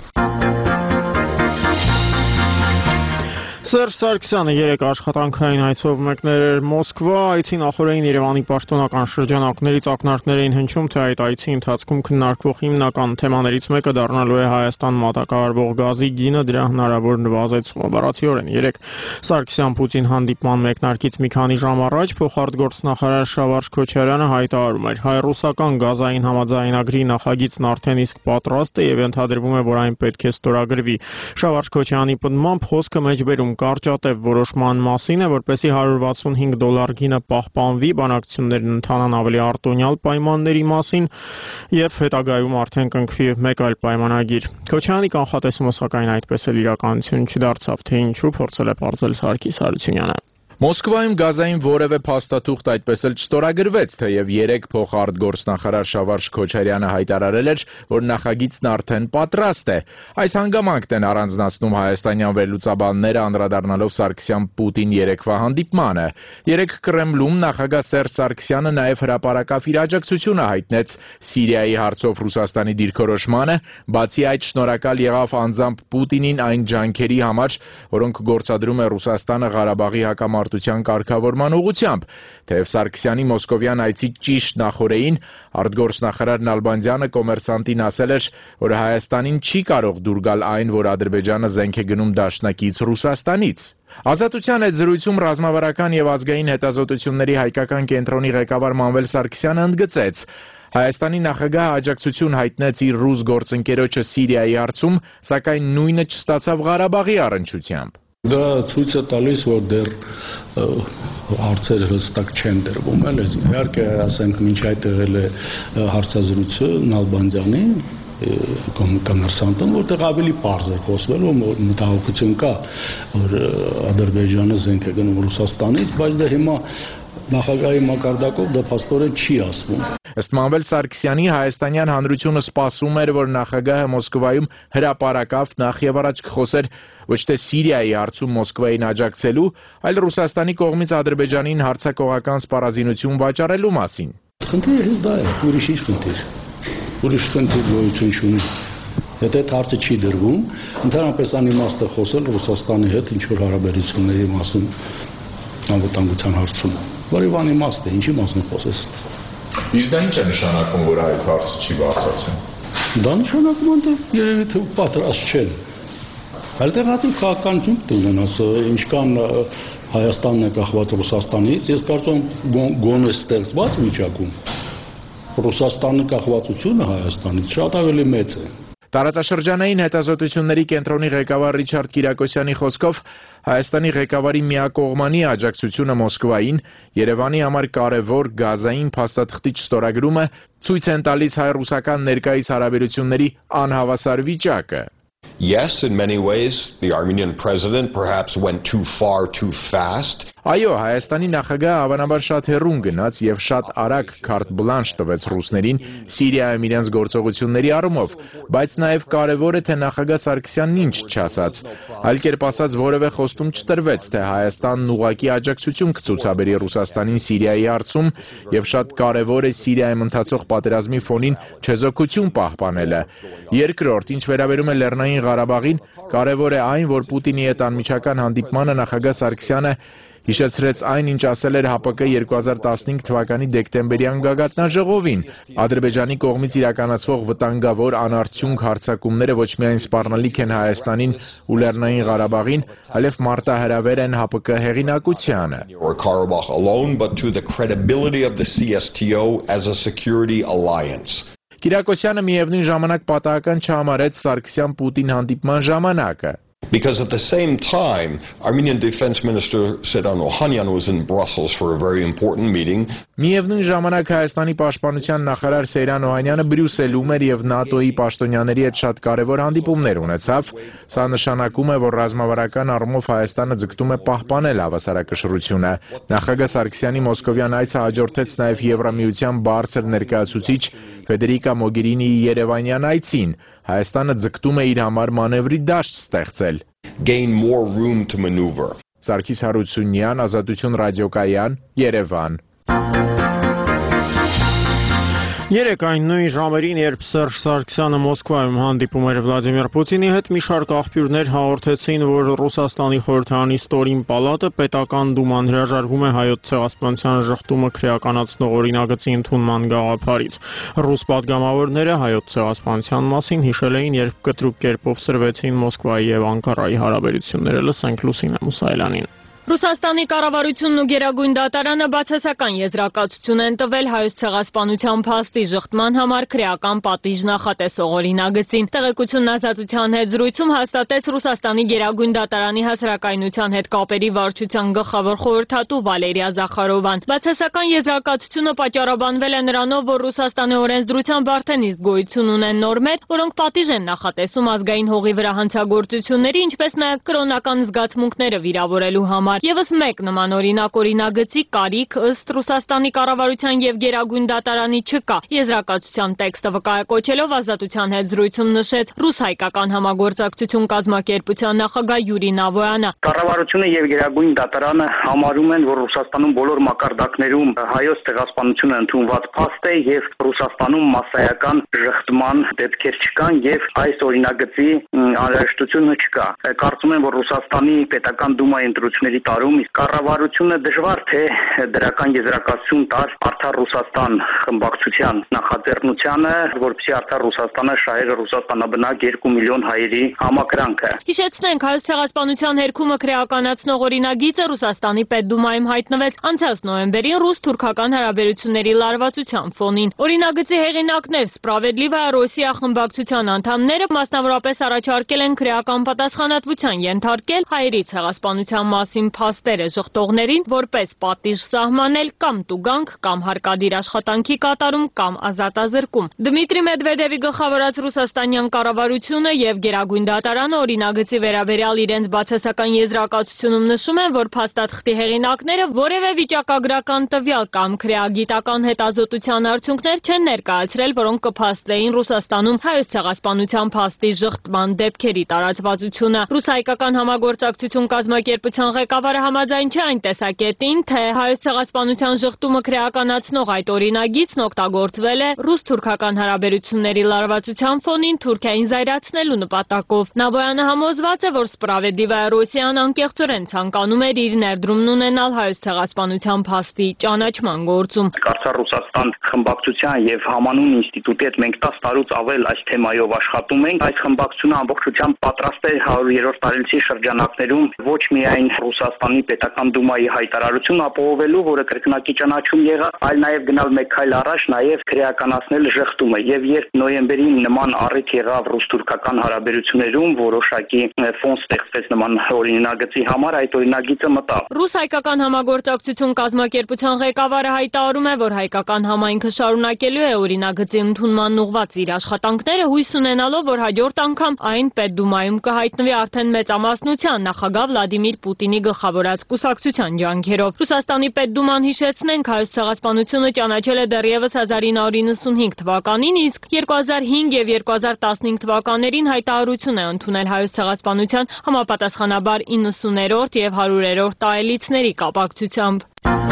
Սերժ Սարգսյանը երեկ աշխատանքային այցով մեկներ էր Մոսկվա, այցի նախօրեին Երևանի պաշտոնական շրջանակներից ակնարկներ էին հնչում, թե այդ այցի ընթացքում քննարկվող հիմնական թեմաներից մեկը դառնալու է Հայաստան մատակարարվող գազի գինը, դրա հնարավոր նվազեցումը։ Բառացիորեն երեկ Սարգսյան-Պուտին հանդիպման մեկնարկից մի քանի ժամ առաջ փոխարտգործնախարար Շավարժ Քոչարյանը հայտարարում էր. հայ-ռուսական գազային համաձայնագրի նախագիծն արդեն իսկ պատրաստ է եւ ենթադրվում է, որ այն պետք է ստորագրվի։ Շավարժ Քոչարյանի պնդմամբ խոսքը մեջբերում կարճատև որոշման մասին է, որպեսզի $165 գինը պահպանվի, բանակցություններն ընթանան ավելի արտոնյալ պայմանների մասին եւ հետագայում արդեն կնքվի մեկ այլ պայմանագիր։ Քոչարյանի կանխատեսումը սակայն այդպես էլ իրականություն չդարձավ, թե ինչու փորձել է պարզել Սարգիս Հարությունյանը։ Մոսկվայում գազային որևէ փաստաթուղթ այդպես էլ չստորագրվեց, թեև երեկ փոխարտգործնախարար Շավարժ Քոչարյանը հայտարարել էր, որ նախագիծն արդեն պատրաստ է։ Այս հանգամանքն են առանձնացնում հայաստանյան վերլուծաբանները անդրադառնալով Սարգսյան-Պուտին երեկվա հանդիպմանը։ Երեկ Կրեմլում նախագահ Սերժ Սարգսյանը նաև հրապարակավ իր աջակցությունը հայտնեց Սիրիայի հարցով Ռուսաստանի դիրքորոշմանը, բացի այդ շնորհակալ եղավ անձամբ Պուտինին այն ջանքերի համար, որոնք գործադրում է Ռուսաստանը Ղարաբաղի հակամարտ կարգավորման ուղղությամբ, թեև Սարգսյանի մոսկովյան այցի ճիշտ նախօրեին արտգործնախարար Նալբանդյանը կոմերսանտին ասել էր, որ Հայաստանին չի կարող դուր գալ այն, որ Ադրբեջանը զենք է գնում դաշնակից Ռուսաստանից։ Ազատության այդ զրույցում ռազմավարական եւ ազգային հետազոտությունների հայկական կենտրոնի ղեկավար Մանվել Սարգսյանը ընդգծեց. Հայաստանի նախագահը աջակցություն հայտնեց իր ռուս գործընկերոջը Սիրիայի հարցում, սակայն նույնը չստացավ Ղարաբաղի առնչությամբ։ Դա ցույց է տալիս, որ դեռ հարցերը հստակ չեն դրվում, էլ իհարկե, ասենք, մինչ այդ եղել է հարցազրույցը Նալբանդյանի կոմերսանտն, որտեղ ավելի պարզ է խոսվել, որ մտահոգություն կա, որ Ադրբեջանը զենք է գնում Ռուսաստանից, բայց դա հիմա նախագահի մակարդակով դա փաստորեն չի ասվում։ Ըստ Մանվել Սարգսյանի հայաստանյան հանրությունը սպասում էր, որ նախագահը Մոսկվայում հրապարակավ նախ եւ առաջ կխոսեր ոչ թե Սիրիայի հարցում Մոսկվային աջակցելու, այլ Ռուսաստանի կողմից Ադրբեջանին հարձակողական սպառազինություն վաճառելու մասին։ Խնդիրը դա է, ուրիշ ինչ խնդիր։ ուրիշ խնդիր գոյություն չունի։ Եթե այդ հարցը չի դրվում, ընդհանրապես անիմաստ է խոսել Ռուսաստանի հետ ինչ որ հարաբերությունների մասին անվտանգության հարցում։ Որի անիմաստ է, ինչի մասին խոսես։ Իսկ դա ինչ է նշանակում, որ այդ հարցը չի բարձրացվում։ Դա նշանակում է, երևի թե պատրաստ չեն։ Ալտերնատիվ քաղաքականություն ունեն, ինչքան Հայաստանն է կախված Ռուսաստանից, ես կարծում եմ գոնե ստեղծված վիճակում Ռուսաստանի կախվածությունը Հայաստանից շատ ավելի մեծ է։ Տարածաշրջանային հետազոտությունների կենտրոնի ղեկավար Ռիչարդ Կիրակոսյանի խոսքով Հայաստանի ղեկավարի միակողմանի աջակցությունը Մոսկվային Երևանի համար կարևոր գազային փաստաթղթի չստորագրումը ցույց են տալիս հայ-ռուսական ներկայիս հարաբերությունների անհավասար վիճակը։ Yes, in many ways, the Armenian president perhaps went too far too fast. Այո, Հայաստանի նախագահը հավանաբար շատ հեռուն գնաց եւ շատ արագ քարտ բլանշ տվեց ռուսներին Սիրիայում իրենց գործողությունների առումով, բայց նաեւ կարեւոր է թե նախագահ Սարգսյանն ինչ չասաց։ Այլ կերպ ասած, որևէ խոստում չտրվեց, թե Հայաստանն ուղղակի աջակցություն կցուցաբերի Ռուսաստանին Սիրիայի հարցում եւ շատ կարեւոր է Սիրիայում ընթացող պատերազմի ֆոնին չեզոքություն պահպանելը։ Երկրորդ, ինչ վերաբերում է Լեռնային Ղարաբաղին, կարեւոր է այն, որ Պուտինի հետ անմիջական հանդիպմանը նախագահ Սարգսյանը հիշեցրեց այն, ինչ ասել էր ՀԱՊԿ 2015 թվականի դեկտեմբերյան գագաթնաժողովին։ Ադրբեջանի կողմից իրականացվող վտանգավոր անարդյունք հարձակումները ոչ միայն սպառնալիք են Հայաստանին ու Լեռնային Ղարաբաղին, այլև մարտահրավեր են ՀԱՊԿ հեղինակությանը։ Կիրակոսյանը միևնույն ժամանակ պատահական չհամարեց Սարգսյան-Պուտին հանդիպման ժամանակը։ Because at the same time, Armenian Defense Minister Sedan Ohanyan was in Brussels for a very important meeting. Միևնույն ժամանակ Հայաստանի պաշտպանության նախարար Սեյրան Օհանյանը Բրյուսելում էր եւ ՆԱՏՕ-ի պաշտոնյաների հետ շատ կարեւոր հանդիպումներ ունեցավ։ Սա նշանակում է, որ ռազմավարական առումով Հայաստանը ձգտում է պահպանել հավասարակշռությունը։ Նախագահ Սարգսյանի մոսկովյան այցը հաջորդեց նաեւ Եվրամիության բարձր ներկայացուցիչ Ֆեդերիկա Մոգերինիի Երևանյան այցին։ Հայաստանը ձգտում է իր համար մանևրի դաշտ ստեղծել։ Gain more room to maneuver. Սարգիս Հարությունյան, Ազատություն ռադիոկայան, Երևան։ Երեկ այն նույն ժամերին, երբ Սերժ Սարգսյանը Մոսկվայում հանդիպում էր Վլադիմիր Պուտինի հետ, մի շարք աղբյուրներ հաղորդեցին, որ Ռուսաստանի խորհրդարանի ստորին պալատը պետական դուման հրաժարվում է Հայոց ցեղասպանության ժխտումը քրեականացնող օրինագծի ընդունման գաղափարից։ Ռուս պատգամավորները Հայոց ցեղասպանության մասին հիշել էին, երբ կտրուկ կերպով սրվեցին Մոսկվայի եւ Անկարայի հարաբերությունները։ Լսենք Լուսինե Մուսայելյանին։ Ռուսաստանի կառավարությունն ու Գերագույն դատարանը բացասական եզրակացություն են տվել Հայոց ցեղասպանության փաստի ժխտման համար քրեական պատիժ նախատեսող օրինագծին։ Տեղեկությունն Ազատության հետ զրույցում հաստատեց Ռուսաստանի Գերագույն դատարանի հասարակայնության հետ կապերի վարչության գլխավոր խորհրդատու Վալերիա Զախարովան։ Բացասական եզրակացությունը պատճառաբանվել է նրանով, որ Ռուսաստանի օրենսդրությամբ արդեն իսկ գոյություն ունեն նորմեր, որոնք պատիժ են նախատեսում ազգային հողի վրա հանցագործությունների, ինչպես նաև կրոնական զգացմունքները վիրավորելու համար։ Եվս մեկ նման օրինագծի կարիք ըստ Ռուսաստանի կառավարության եւ Գերագույն դատարանի չկա։ Եզրակացության տեքստը վկայակոչելով Ազատության հետ զրույցում նշեց ռուս-հայկական համագործակցություն կազմակերպության նախագահ Յուրի Նավոյանը։ Կառավարությունը եւ Գերագույն դատարանը համարում են, որ Ռուսաստանում բոլոր մակարդակներում հայոց ցեղասպանությունը ընդունված փաստ է եւ Ռուսաստանում մասսայական ժխտման դեպքեր չկան եւ այս օրինագծի անհրաժեշտությունը չկա։ Կարծում եմ, որ Ռուսաստանի պետական դումայի ընտրությունների տարում իսկ կառավարությունը դժվար թե դրական եզրակացություն տար Արդար Ռուսաստան խմբակցության նախաձեռնությանը, որպեսզի Արդար Ռուսաստանը շահեր ռուսաստանաբնակ 2 միլիոն հայերի համակրանքը։ Հիշեցնենք, Հայոց ցեղասպանության հերքումը քրեականացնող օրինագիծը Ռուսաստանի Պետդումայում հայտնվեց անցած նոյեմբերին ռուս-թուրքական հարաբերությունների լարվածության ֆոնին։ Օրինագծի հեղինակներ Սպրավեդլիվայա Ռոսիա խմբակցության անդամները մասնավորապես առաջարկել են քրեական պատասխանատվության ենթարկել հայերի ցեղասպանության մասին փաստերը ժխտողներին, որպես պատիժ սահմանել կամ տուգանք, կամ հարկադիր աշխատանքի կատարում, կամ ազատազրկում։ Դմիտրի Մեդվեդևի գլխավորած ռուսաստանյան կառավարությունը եւ Գերագույն դատարանը օրինագծի վերաբերյալ իրենց բացասական եզրակացությունում նշում են, որ փաստաթղթի հեղինակները որևէ վիճակագրական տվյալ կամ քրեագիտական հետազոտության արդյունքներ չեն ներկայացրել, որոնք կփաստեին Ռուսաստանում հայոց ցեղասպանության փաստի ժխտման դեպքերի տարածվածությունը։ Ռուս-հայկական համագործակցություն կազմակերպության ղեկավար ղեկավարը համաձայն չէ այն տեսակետին, թե Հայոց ցեղասպանության շղթումը քրեականացնող այդ օրինագիծն օգտագործվել է ռուս-թուրքական հարաբերությունների լարվածության ֆոնին Թուրքիային զայրացնելու նպատակով։ Նավոյանը համոզված է, որ Սպրավեդիվայա Ռոսիան անկեղծորեն ցանկանում էր իր ներդրումն ունենալ Հայոց ցեղասպանության փաստի ճանաչման գործում։ Կարծա Ռուսաստան խմբակցության եւ համանուն ինստիտուտի հետ մենք 10 տարուց ավել այս թեմայով աշխատում ենք։ Այս խմբակցությունը ամբողջությամբ պատրաստ է 100-րդ տարելիցի շրջանակներում ոչ միայն Ռուսաստանի պետական դումայի հայտարարություն ապահովելու, որը կրկնակի ճանաչում եղավ, այլ նաեւ գնալ մեկ քայլ առաջ, նաեւ քրեականացնել շղթումը։ Եվ երբ նոյեմբերին նման առիթ եղավ ռուս-թուրքական հարաբերություններում, որոշակի ֆոն ստեղծվեց նման օրինագծի համար, այդ օրինագիծը մտավ։ Ռուս-հայկական համագործակցություն կազմակերպության ղեկավարը հայտարարում է, որ հայկական համայնքը շարունակելու է օրինագծի ընդունման ուղղված իր աշխատանքները, հույս ունենալով, որ հաջորդ անգամ այն Պետդումայում կհայտնվի արդեն մեծամասնության նախագահ Վլադիմիր Պուտինի գլխավորած կուսակցության ջանքերով։ Ռուսաստանի Պետդուման, հիշեցնենք, Հայոց ցեղասպանությունը ճանաչել է դեռևս 1995 թվականին, իսկ 2005 եւ 2015 թվականներին հայտարարություն է ընդունել Հայոց ցեղասպանության համապատասխանաբար 90-րդ եւ 100-րդ տարելիցների կապակցությամբ։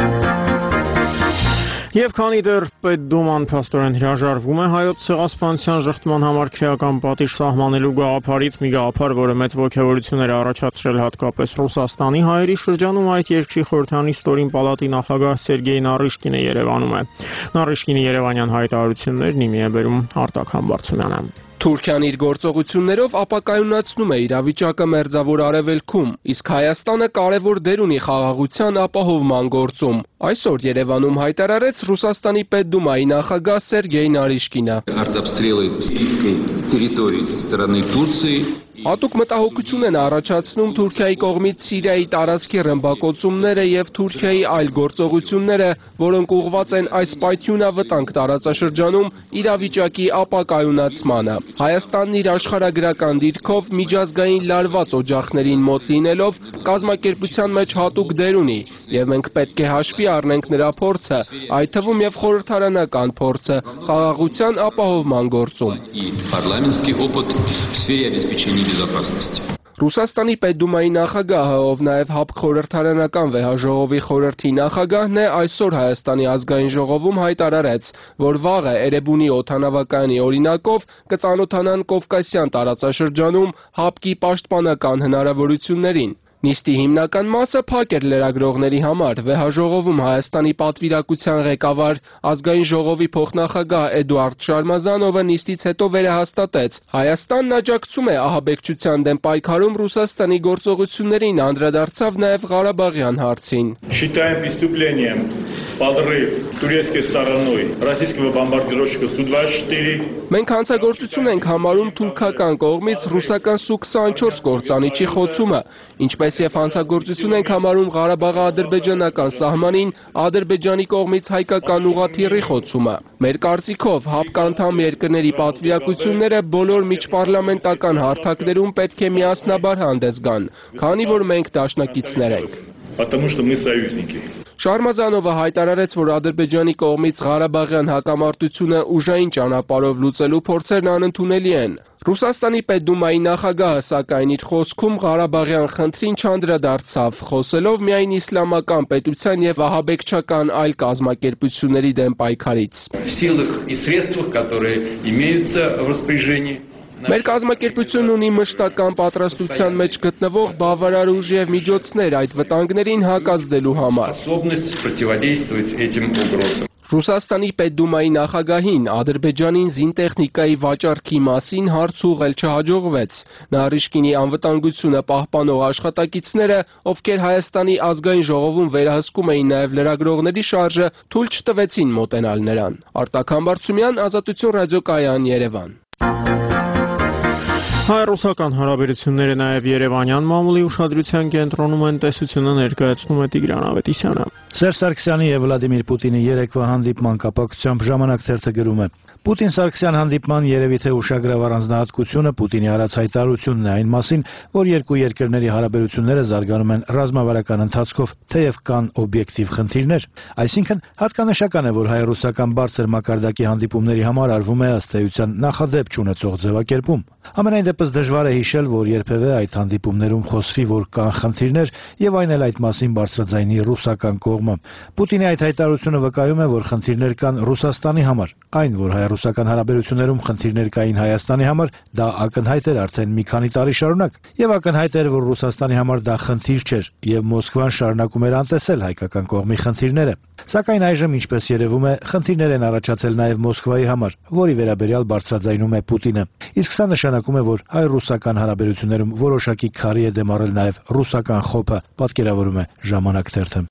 Եվ քանի դեռ Պետդուման փաստորեն հրաժարվում է Հայոց ցեղասպանության շղթման համար քրեական պատիժ սահմանելու գաղափարից, մի գաղափար, որը մեծ ոգևորություն էր առաջացրել հատկապես Ռուսաստանի հայերի շրջանում, այդ երկրի խորհրդանի ստորին պալատի նախագահ Սերգեյ Նարիշկինը Երևանում է։ Նարիշկինի երևանյան հայտարարություններն իմի է բերում Արտակ Համբարձումյանը։ Թուրքիան իր գործողություններով ապակայունացնում է իրավիճակը Մերձավոր Արևելքում, իսկ Հայաստանը կարևոր դեր ունի խաղաղության ապահովման գործում։ Այսօր Երևանում հայտարարեց Ռուսաստանի Պետդումայի նախագահ Սերգեյ Նարիշկինը։ Հատուկ մտահոգություն են առաջացնում Թուրքիայի կողմից Սիրիայի տարածքի ռմբակոծումները եւ Թուրքիայի այլ գործողությունները, որոնք ուղղված են այս պայթյունավտանգ տարածաշրջանում իրավիճակի ապակայունացմանը։ Հայաստանն իր աշխարհագրական դիրքով միջազգային լարված օջախներին մոտ լինելով կազմակերպության մեջ հատուկ դեր ունի, եւ մենք պետք է հաշվի առնենք նրա փորձը, այդ թվում եւ խորհրդարանական փորձը խաղաղության ապահովման գործում։ Ռուսաստանի Պետդումայի նախագահը, ով նաև ՀԱՊԿ խորհրդարանական վեհաժողովի խորհրդի նախագահն է, այսօր Հայաստանի ազգային ժողովում հայտարարեց, որ վաղը Էրեբունի օդանավակայանի օրինակով կծանոթանան Կովկասյան տարածաշրջանում ՀԱՊԿ-ի պաշտպանական հնարավորություններին։ Նիստի հիմնական մասը փակ էր լրագրողների համար։ Վեհաժողովում Հայաստանի պատվիրակության ղեկավար, ազգային ժողովի փոխնախագահ Էդուարդ Շարմազանովը նիստից հետո վերահաստատեց. Հայաստանն աջակցում է ահաբեկչության դեմ պայքարում Ռուսաստանի գործողություններին, անդրադարձավ նաև Ղարաբաղյան հարցին։ Считаем преступлением подрыв турецкой стороной российского бомбардировщика Су-24. Մենք հանցագործություն ենք համարում թուրքական կողմից ռուսական Սու-24 կործանիչի խոցումը, ինչպես եւ հանցագործություն ենք համարում Ղարաբաղի ադրբեջանական սահմանին Ադրբեջանի կողմից հայկական ուղղաթիռի խոցումը։ Մեր կարծիքով ՀԱՊԿ անդամ երկրների պատվիրակությունները բոլոր միջպառլամենտական հարթակներում պետք է միասնաբար հանդես գան, քանի որ մենք դաշնակիցներ ենք։ Потому что мы союзники. Շարմազանովը հայտարարեց, որ Ադրբեջանի կողմից Ղարաբաղյան հակամարտությունը ուժային ճանապարհով լուծելու փորձերն անընդունելի են։ Ռուսաստանի Պետդումայի նախագահը, սակայն իր խոսքում Ղարաբաղյան խնդրին չանդրադարձավ, խոսելով միայն իսլամական պետության եւ ահաբեկչական այլ կազմակերպությունների դեմ պայքարից։ Մեր կազմակերպությունն ունի մշտական պատրաստության մեջ գտնվող բավարար ուժ եւ միջոցներ այդ վտանգներին հակազդելու համար։ Ռուսաստանի Պետդումայի նախագահին Ադրբեջանին զինտեխնիկայի վաճառքի մասին հարց ուղղել չհաջողվեց։ Նարիշկինի անվտանգությունը պահպանող աշխատակիցները, ովքեր Հայաստանի ազգային ժողովում վերահսկում էին նաև լրագրողների շարժը, թույլ չտվեցին մոտենալ նրան։ Արտակ Համբարձումյան, Ազատություն ռադիոկայան, Երևան։ Հայ-ռուսական հարաբերությունները նաև Երևանյան մամուլի ուշադրության կենտրոնում են, տեսությունը ներկայացնում է Տիգրան Ավետիսյանը։ Սերժ Սարգսյանի եւ Վլադիմիր Պուտինի երեկվա հանդիպման կապակցությամբ Ժամանակ թերթը գրում է. Պուտին-Սարգսյան հանդիպման երևի թե ուշագրավ առանձնահատկությունը Պուտինի արած հայտարարությունն է այն մասին, որ երկու երկրների հարաբերությունները զարգանում են ռազմավարական ընթացքով, թեև կան օբյեկտիվ խնդիրներ։ Այսինքն հատկանշական է, որ հայ-ռուսական բարձր մակարդակի հանդիպումների համար արվում է ըստ էության նախադեպ չունեցող ձևակերպում։ Ամենայն դեպս դժվար է հիշել, որ երբևէ այդ հանդիպումներում խոսվի, որ կան խնդիրներ եւ այն էլ այդ մասին բարձրաձայնի ռուսական կողմը։ Պուտինի այդ հայտարարությունը վկայում է, որ խնդիրներ կան Ռուսաստանի համար։ Այն, որ հայ-ռուսական հարաբերություններում խնդիրներ կային Հայաստանի համար, դա ակնհայտ էր արդեն մի քանի տարի շարունակ, եւ ակնհայտ էր, որ Ռուսաստանի համար դա խնդիր չէր, եւ Մոսկվան շարունակում էր անտեսել հայկական կողմի խնդիրները։ Սակայն այժմ, ինչպես երևում է, խնդիրներ են առաջացել նաեւ Մոսկվայի համար, որի վերաբերյալ բարձրաձայնում է Պուտինը։ Իսկ սա նշանակում է, որ հայ-ռուսական հարաբերություններում որոշակի քարի է դեմարել նաեւ ռուսական խոփը, պատկերավորում է Ժամանակ թերթը։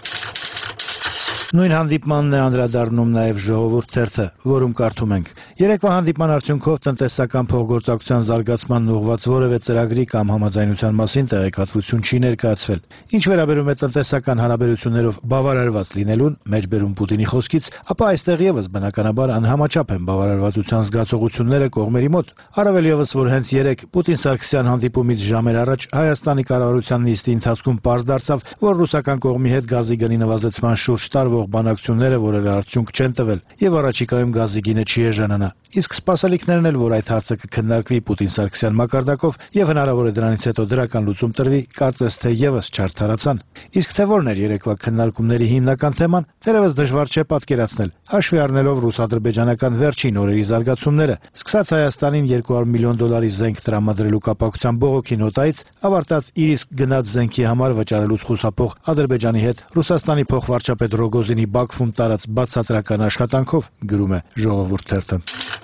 Նույն հանդիպմանն է անդրադառնում նաև Ժողովուրդ թերթը, որում կարդում ենք. Երեկվա հանդիպման արդյունքով տնտեսական փոխգործակցության զարգացման ուղղված որևէ ծրագրի կամ համաձայնության մասին տեղեկատվություն չի ներկայացվել։ Ինչ վերաբերում է տնտեսական հարաբերություններով բավարարված լինելուն, մեջբերում Պուտինի խոսքից, ապա այստեղ եւս բնականաբար անհամաչափ են բավարարվածության զգացողությունները կողմերի մոտ։ Առավել եւս, որ հենց երեք Պուտին-Սարգսյան հանդիպումից ժամեր առաջ Հայաստանի կառավարության նիստի ընթացքում պարզ դարձավ, որ ռուսական կողմի հետ գազի գնի նվազեցման շուրջ տարվող բանակցությունները որևէ արդյունք չեն տվել եւ առաջիկայում գազի գինը չի էժանանա։ Իսկ սպասելիքներն էլ, որ այդ հարցը կքննարկվի Պուտին-Սարգսյան մակարդակով եւ հնարավոր է դրանից հետո դրական լուծում տրվի, կարծես թե եւս չարդարացան։ Իսկ թե որն էր երեկվա քննարկումների հիմնական թեման, դեռևս դժվար չէ պատկերացնել, հաշվի առնելով ռուս-ադրբեջանական վերջին օրերի զարգացումները, սկսած Հայաստանին $200 միլիոն զենք տրամադրելու կապակցության բողոքի նոտայից, ավարտած իր իսկ գնած զենքի համար վճարելուց խուսափող Ադրբեջանի հետ Ռուսաստանի փոխվարչապետ Ռոգոզինի Բաքվում տարած բացատրական աշխատանքով, գրում է Ժողովուրդ թերթը։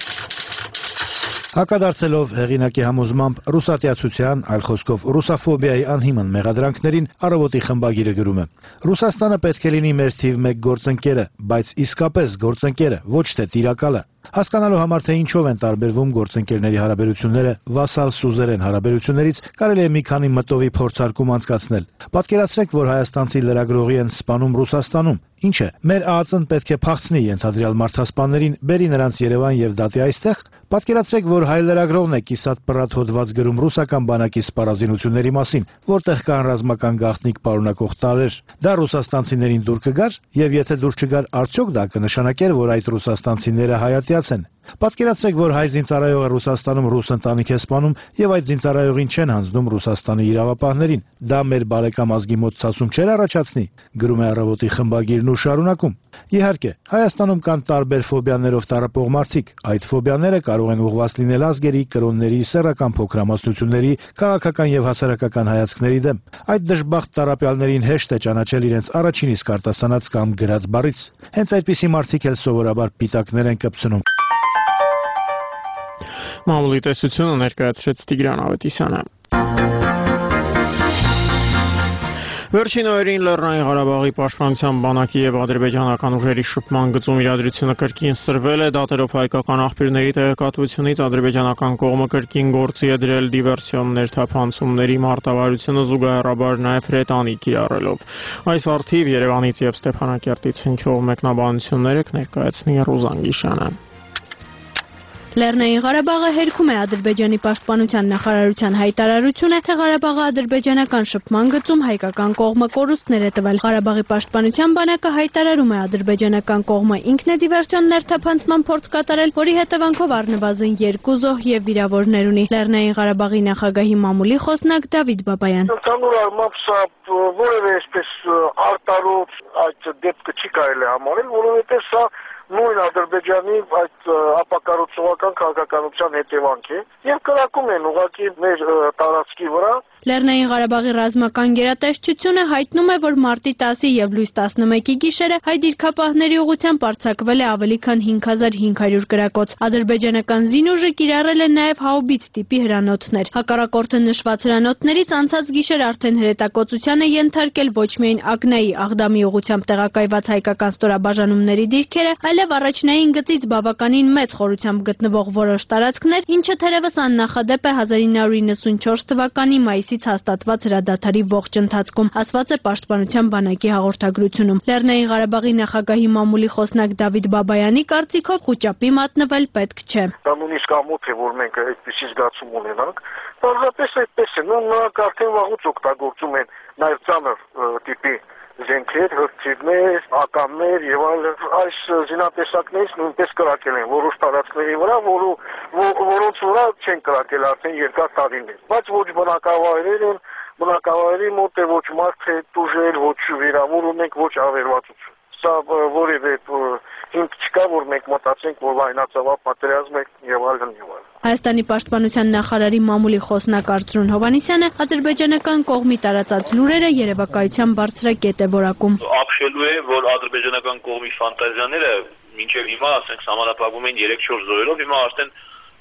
Հակադարձելով հեղինակի համոզմամբ ռուսատյացության, այլ խոսքով ռուսաֆոբիայի անհիմն մեղադրանքներին, Առավոտի խմբագիրը գրում է. Ռուսաստանը պետք է լինի մեր թիվ 1 գործընկերը, բայց իսկապես գործընկերը, ոչ թե տիրակալը։ Հասկանալու համար, թե ինչով են տարբերվում գործընկերների հարաբերությունները վասալ սուզերեն հարաբերություններից, կարելի է մի քանի մտովի փորձարկում անցկացնել։ Պատկերացրեք, որ հայաստանցի լրագրողի են սպանում Ռուսաստանում։ Ինչ է, մեր ԱԱԾ-ն պետք է փախցնի ենթադրյալ մարդասպաններին, բերի նրանց Երևան եւ դատի այստեղ։ Պատկերացրեք, որ հայ լրագրողն է կիսատ պռատ հոդված գրում ռուսական բանակի սպառազինությունների մասին, որտեղ կան ռազմական գաղտնիք պարունակող տարրեր։ Դա ռուսաստանցիներին դուր կգար, եւ եթե դուր չգար, արդյոք դա կնշանակեր, որ այդ ռուսաստանցիները հայատյաց են։ Պատկերացրեք, որ հայ զինծառայողը Ռուսաստանում ռուս ընտանիք է սպանում եւ այդ զինծառայողին չեն հանձնում Ռուսաստանի իրավապահներին։ Դա մեր բարեկամ ազգի մոտ ցասում չէր առաջացնի, գրում է Առավոտի խմբագիրն ու շարունակում. Իհարկե, Հայաստանում կան տարբեր ֆոբիաներով տառապող մարդիկ։ Այդ ֆոբիաները կարող են ուղղված լինել ազգերի, կրոնների, սեռական փոքրամասնությունների, քաղաքական եւ հասարակական հայացքների դեմ։ Այդ դժբախտ տառապյալներին հեշտ է ճանաչել իրենց առաջին իսկ արտասանած կամ գրած բառից։ Հենց այդպիսի մարդիկ էլ սովորաբար պիտակներ են կպցնում։ Մամուլի տեսությունը ներկայացրեց Տիգրան Ավետիսյանը։ Վերջին օրերին Լեռնային Ղարաբաղի պաշտպանության բանակի եւ ադրբեջանական ուժերի շփման գծում իրադրությունը կրկին սրվել է, դատերով հայկական աղբյուրների տեղեկատվությունից ադրբեջանական կողմը կրկին գործի է դրել դիվերսիոններ թափանցումների մարտավարությունը զուգահեռաբար նաեւ հրետանի կիրառելով։ Այս առթիվ Երևանից եւ Ստեփանակերտից հնչող մեկնաբանությունները կներկայացնի Ռուզան Գիշյանը։ Լեռնային Ղարաբաղը հերքում է Ադրբեջանի պաշտպանության նախարարության հայտարարությունը, թե Ղարաբաղի ադրբեջանական շփման գծում հայկական կողմը կորուստներ է տվել։ Ղարաբաղի պաշտպանության բանակը հայտարարում է ադրբեջանական կողմը ինքն է դիվերսիոն ներթափանցման փորձ կատարել, որի հետևանքով առնվազն 2 զոհ եւ վիրավորներ ունի։ Լեռնային Ղարաբաղի նախագահի մամուլի խոսնակ Դավիթ Բաբայան։ Ընդհանուր առմամբ սա որևէ այսպես արտարոց այդ դեպքը չի կարելի համարել, որովհետեւ սա նույն Ադրբեջանի այդ ապակառուցողական քաղաքականության հետևանք է եւ կրակում են ուղղակի մեր տարածքի վրա։ Լեռնային Ղարաբաղի ռազմական գերատեսչությունը հայտնում է, որ մարտի 10-ի եւ լույս 11-ի գիշերը հայ դիրքապահների ուղղությամբ արձակվել է ավելի քան 5500 գրակոց։ Ադրբեջանական զինուժը կիրառել է նաեւ հաուբից տիպի հրանոթներ։ Հակառակորդը նշված հրանոթներից անցած գիշեր արդեն հրետակոծության է ենթարկել ոչ միայն Ակնայի Աղդամի ուղղությամբ տեղակայված հայկական ստորաբաժանումների դիրքերը, այլև առաջնային գծից բավականին մեծ խորությամբ գտնվող որոշ տարածքներ, ինչը թերևս աննախադեպ է 1994 թվականի մայիսից հաստատված հրադադարի ողջ ընթացքում, ասված է պաշտպանության բանակի հաղորդագրությունում։ Լեռնային Ղարաբաղի նախագահի մամուլի խոսնակ Դավիթ Բաբայանի կարծիքով խուճապի մատնվել պետք չէ։ Դա նույնիսկ ամոթ է, որ մենք այդպիսի զգացում ունենանք։ Պարզապես այդպես է, նրանք արդեն վաղուց օգտագործում են նաև ծանր տիպի զենքեր, հրթիռներ, ականներ եւ այլ այս զինատեսակներից նույնպես կրակել են որոշ տարածքների վրա, որոնց վրա չեն կրակել արդեն երկար տարիներ։ Բայց ոչ բնակավայրեր են, բնակավայրի մոտ է ոչ մարդ է տուժել, ոչ վիրավոր ունենք, ոչ ավերվածություն։ Սա որևէ հիմք չկա, որ մենք մտածենք, որ լայնածավալ պատերազմ է եւ այլն եւ այլն։ Հայաստանի պաշտպանության նախարարի մամուլի խոսնակ Արծրուն Հովհաննիսյանը ադրբեջանական կողմի տարածած լուրերը երևակայության բարձրակետ է որակում։ Ապշելու է, որ ադրբեջանական կողմի ֆանտազիաները մինչև հիմա, ասենք, սահմանափակվում են 3-4 զոհերով, հիմա արդեն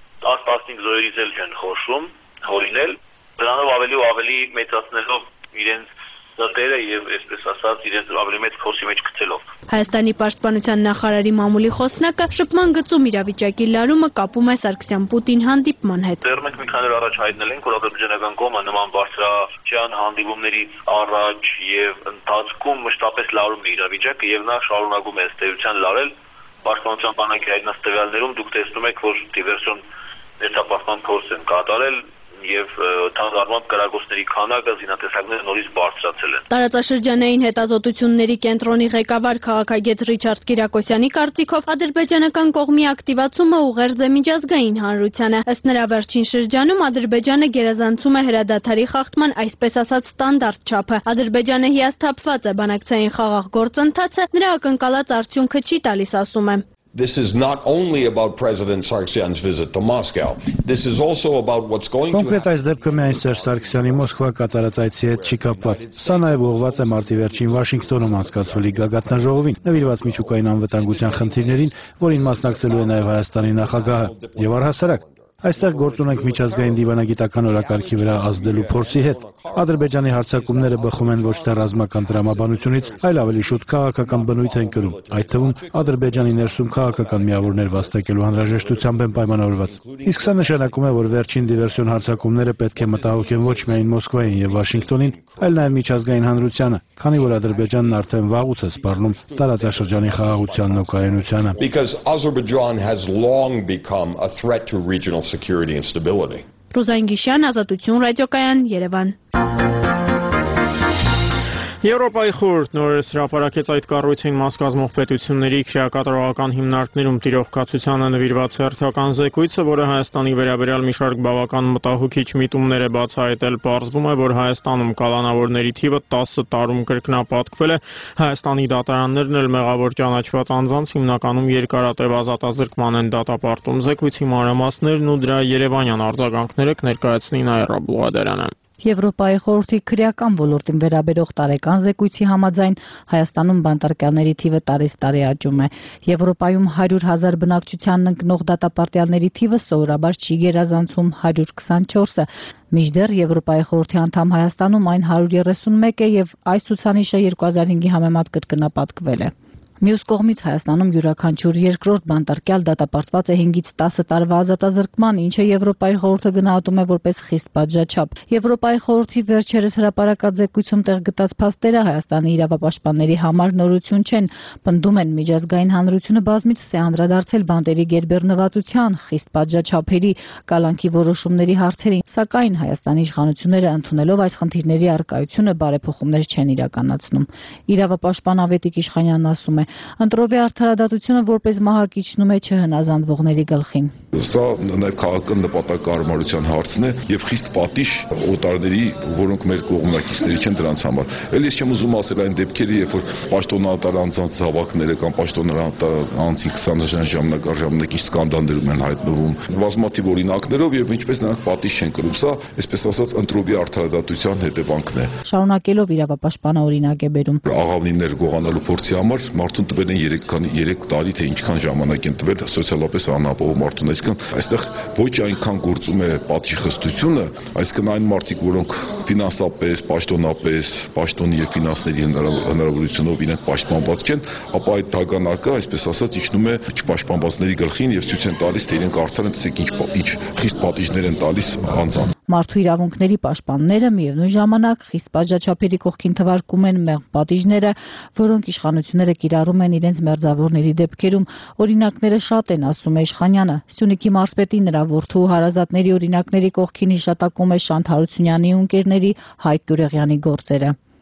10-15 զոհերից էլ չեն խոսում, հորինել, դրանով ավելի ու ավելի մեծացնելով իրենց դերը եւ այսպես ասած իրենց ավելի մեծ փորձի մեջ գցելով։ Հայաստանի պաշտպանության նախարարի մամուլի խոսնակը շփման գծում իրավիճակի լարումը կապում է Սարգսյան-Պուտին հանդիպման հետ։ Դեռ մենք մի քանի օր առաջ հայտնել ենք, որ ադրբեջանական կողմը նման բարձրաճան հանդիպումներից առաջ եւ ընթացքում մշտապես լարում է իրավիճակը եւ նա շարունակում է ըստ էության լարել։ Պաշտպանության բանակի հայտնած տվյալներում դուք տեսնում եք, որ դիվերսիոն ներծապաստման փորձ են կատարել եւ թանկարժան կրակոցների քանակը զինատեսակները նորից բարձրացել են։ Տարածաշրջանային հետազոտությունների կենտրոնի ղեկավար քաղաքագետ Ռիչարդ Կիրակոսյանի կարծիքով ադրբեջանական կողմի ակտիվացումը ուղերձ է միջազգային հանրությանը։ Ըստ նրա վերջին շրջանում Ադրբեջանը գերազանցում է հրադադարի խախտման այսպես ասած ստանդարտ չափը։ Ադրբեջանը հիասթափված է բանակցային խաղաղ գործընթացը, նրա ակնկալած արդյունքը չի տալիս, ասում է։ This is not only about President Sargsyan's visit to Moscow. This is also about what's going to happen. Կոնկրետ այս դեպքը միայն Սերժ Սարգսյանի Մոսկվա կատարած այցի հետ չի կապված։ Սա նաև ուղղված է մարտի վերջին Վաշինգտոնում անցկացվելի գագաթնաժողովին, նվիրված միջուկային անվտանգության խնդիրներին, որին մասնակցելու է նաև Հայաստանի նախագահը, եւ առհասարակ այստեղ գործ ունենք միջազգային դիվանագիտական օրակարգի վրա ազդելու փորձի հետ։ Ադրբեջանի հարձակումները բխում են ոչ թե ռազմական տրամաբանությունից, այլ ավելի շուտ քաղաքական բնույթ են կրում, այդ թվում Ադրբեջանի ներսում քաղաքական միավորներ վաստակելու անհրաժեշտությամբ են պայմանավորված։ Իսկ սա նշանակում է, որ վերջին դիվերսիոն հարձակումները պետք է մտահոգեն ոչ միայն Մոսկվային եւ Վաշինգտոնին, այլ նաեւ միջազգային հանրությանը, քանի որ Ադրբեջանն արդեն վաղուց է սպառնում տարածաշրջանի խաղաղությանն ու կայունությանը։ Because Azerbaijan has long become a threat to regional security and stability. Ռուզան Գիշյան, Ազատություն ռադիոկայան, Երևան։ Եվրոպայի խորհուրդ նորից հրապարակեց այդ կառույցին մաս կազմող պետությունների քրեակատարողական հիմնարկներում տիրող կացությանը նվիրված հերթական զեկույցը, որը Հայաստանի վերաբերյալ մի շարք բավական մտահոգիչ միտումներ է բացահայտել, պարզվում է, որ Հայաստանում կալանավորների թիվը 10 տարում կրկնապատկվել է։ Հայաստանի դատարաններն էլ մեղավոր ճանաչված անձանց հիմնականում երկարատև ազատազրկման են դատապարտում։ Զեկույցի մանրամասներն ու դրա երևանյան արձագանքները կներկայացնի Նաիրա Բլուադարյանը։ Եվրոպայի խորհրդի քրեական ոլորտին վերաբերող տարեկան զեկույցի համաձայն Հայաստանում բանտարկյալների թիվը տարեց տարի աճում է։ Եվրոպայում 100,000 բնակչությանն ընկնող դատապարտյալների թիվը սովորաբար չի գերազանցում 124-ը։ Մինչդեռ Եվրոպայի խորհրդի անդամ Հայաստանում այն 131 է եւ այս ցուցանիշը 2005-ի համեմատ կրկնապատկվել է։ Մյուս կողմից Հայաստանում յուրաքանչյուր երկրորդ բանտարկյալ դատապարտված է 5-ից 10 տարվա ազատազրկման, ինչը Եվրոպայի խորհուրդը գնահատում է որպես խիստ պատժաչափ։ Եվրոպայի խորհրդի վերջերս հրապարակած զեկույցում տեղ գտած փաստերը Հայաստանի իրավապաշտպանների համար նորություն չեն, պնդում են միջազգային հանրությունը բազմիցս է անդրադարձել բանտերի գերբեռնվածության, խիստ պատժաչափերի, կալանքի որոշումների հարցերին, սակայն Հայաստանի իշխանությունները ընդունելով այս խնդիրների առկայությունը բարեփոխումներ չեն իրականացնում։ Իրավապաշտպան Ավետիք Իշխանյանն ասում է. Ընտրովի արդարադատությունը որպես մահակիչնում է չհնազանդվողների գլխին։ Սա նաև քաղաքական նպատակահարմարության հարցն է եւ խիստ պատիժ օտարների, որոնք մեր կողմնակիցների չեն դրանց համար։ Էլ ես չեմ ուզում ասել այն դեպքերի, երբ որ պաշտոնատար անձանց հավաքները կամ պաշտոնատար անձին 20 ժամանակի սկանդալներում են հայտնվում բազմաթիվ օրինակներով եւ ինչպես նրանք պատիժ չեն կրում։ Սա, այսպես ասած, ընտրովի արդարադատության հետևանքն է։ Շարունակելով իրավապաշտպանը օրինակ է բերում։ Աղավնիներ գողանալու փորձի համար մարդուն տվել են 3 տարի, թե ինչքան ժամանակ են տվել սոցիալապես անապահով մարդուն, այսինքն այստեղ ոչ այնքան գործում է պատժխստությունը, այսինքն այն մարդիկ, որոնք ֆինանսապես, պաշտոնապես, պաշտոնի եւ ֆինանսների հնարավորությունով իրենք պաշտպանված չեն, ապա այդ դագանակը, այսպես ասած, իջնում է չպաշտպանվածների գլխին եւ ցույց են տալիս, թե իրենք արդեն տեսեք ինչ խիստ պատիժներ են տալիս անձանց։ Մարդու իրավունքների պաշտպանները միևնույն ժամանակ խիստ պատժաչափերի կողքին թվարկում են մեղմ պատիժները, որոնք իշխանությունները կիրառում են իրենց մերձավորների դեպքերում։ Օրինակները շատ են, ասում է Իշխանյանը։ Սյունիքի մարզպետի նրա որդու հարազատների օրինակների կողքին հիշատակում է Շանթ Հարությունյանի ու ընկերների Հայկ Գյուրեղյանի գործերը։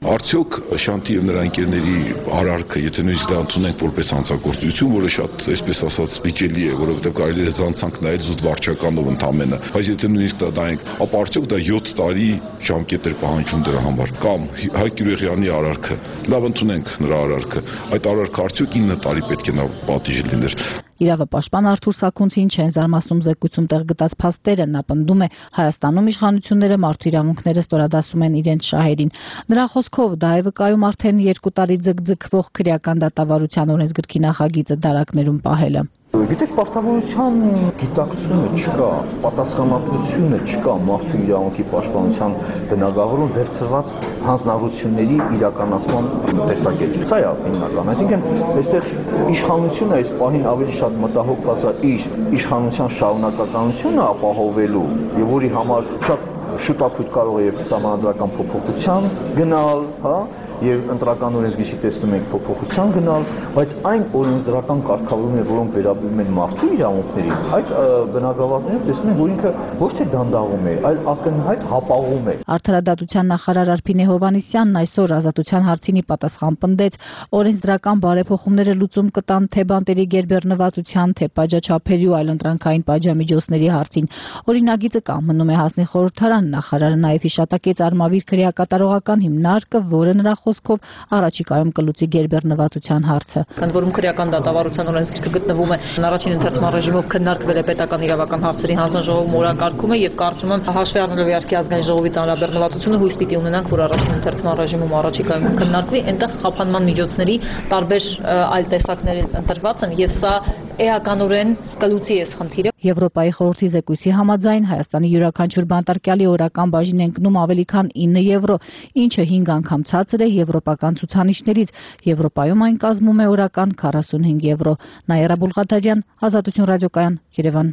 Արդյոք Շանթի եւ նրա ընկերների արարքը, եթե նույնիսկ դա ընդունենք որպես հանցագործություն, որը շատ, այսպես ասած, վիճելի է, որովհետեւ կարելի է զանցանք նայել զուտ վարչականով ընդամենը, բայց եթե նույնիսկ դա դայենք, ապա արդյոք դա 7 տարի ժամկետ էր պահանջում դրա համար, կամ Հայկ Յուրեղյանի արարքը, լավ ընդունենք նրա արարքը, այդ արարքը արդյոք 9 տարի պետք է նա պատիժ լիներ։ Իրավապաշտպան Արթուր Սաքունցին չեն զարմացնում զեկույցում տեղ գտած փաստերը, նա պնդում է Հայաստանում իշխանությունները մարդու իրավունքները ստորադասում են իրենց շահերին։ Նրա խոսքով դա է վկայում արդեն 2 տարի ձգձգվող քրեական դատավարության օրենսգրքի նախագիծը դարակներում պահելը։ Գիտեք, պարտավորության գիտակցությունը չկա, պատասխանատվությունը չկա մարդու իրավունքի պաշտպանության բնագավառում վերցված հանձնառությունների իրականացման տեսակետից։ Սա է հիմնական։ Այսինքն, այստեղ իշխանությունը այս պահին ավելի շատ մտահոգված է իր իշխանության շարունակականությունը ապահովելու եւ որի համար շատ շուտապույտ կարող է եւ համանդրական փոփոխության գնալ, հա, եւ ընտրական օրենսգրքի տեսնում ենք փոփոխության գնալ, բայց այն օրենսդրական կարգավորումները, որոնք վերաբերում են մարդու իրավունքներին, այդ բնագավառներում տեսնում ենք, որ ինքը ոչ թե դանդաղում է, այլ ակնհայտ հապաղում է։ Արդարադատության նախարար Արփինե Հովհաննիսյանն այսօր ազատության հարցին պատասխան պնդեց, օրենսդրական բարեփոխումները լուծում կտան թե բանտերի գերբեռնվածության, թե պատժաչափերի ու այլ ընտրանքային պատժամիջոցների հարցին։ Օրինագիծը կամնում է հասնի խորհրդարան, նախարարը նաև հիշատակեց Արմավիր քրեակատարողական հիմնարկը, որը նրա խոսքով առաջիկայում կլուծի գերբեռնվածության հարցը։ Ընդ որում քրեական դատավարության օրենսգիրքը գտնվում է առաջին ընթերցման ռեժիմով քննարկվել է պետական իրավական հարցերի հանձնաժողովում օրակարգում է եւ կարծում եմ հաշվի առնելով իհարկե ազգային ժողովի ծանրաբեռնվածությունը հույս պիտի ունենանք, որ առաջին ընթերցման ռեժիմում առաջիկայում քննարկվի, այնտեղ խափանման միջոցների տարբեր այլ տեսակներ ընտրված են եւ սա էականորեն կլուծի այս խնդիրը։ Եվրոպայի խորհրդի զեկույցի համաձայն Հայաստանի յուրաքանչյուր բանտարկյալի օրական բաժին է ընկնում ավելի քան 9 եվրո, ինչը 5 անգամ ցածր է եվրոպական ցուցանիշներից։ Եվրոպայում այն կազմում է օրական 45 եվրո։ Նաիրա Բուլղաթարյան, Ազատություն ռադիոկայան, Երևան։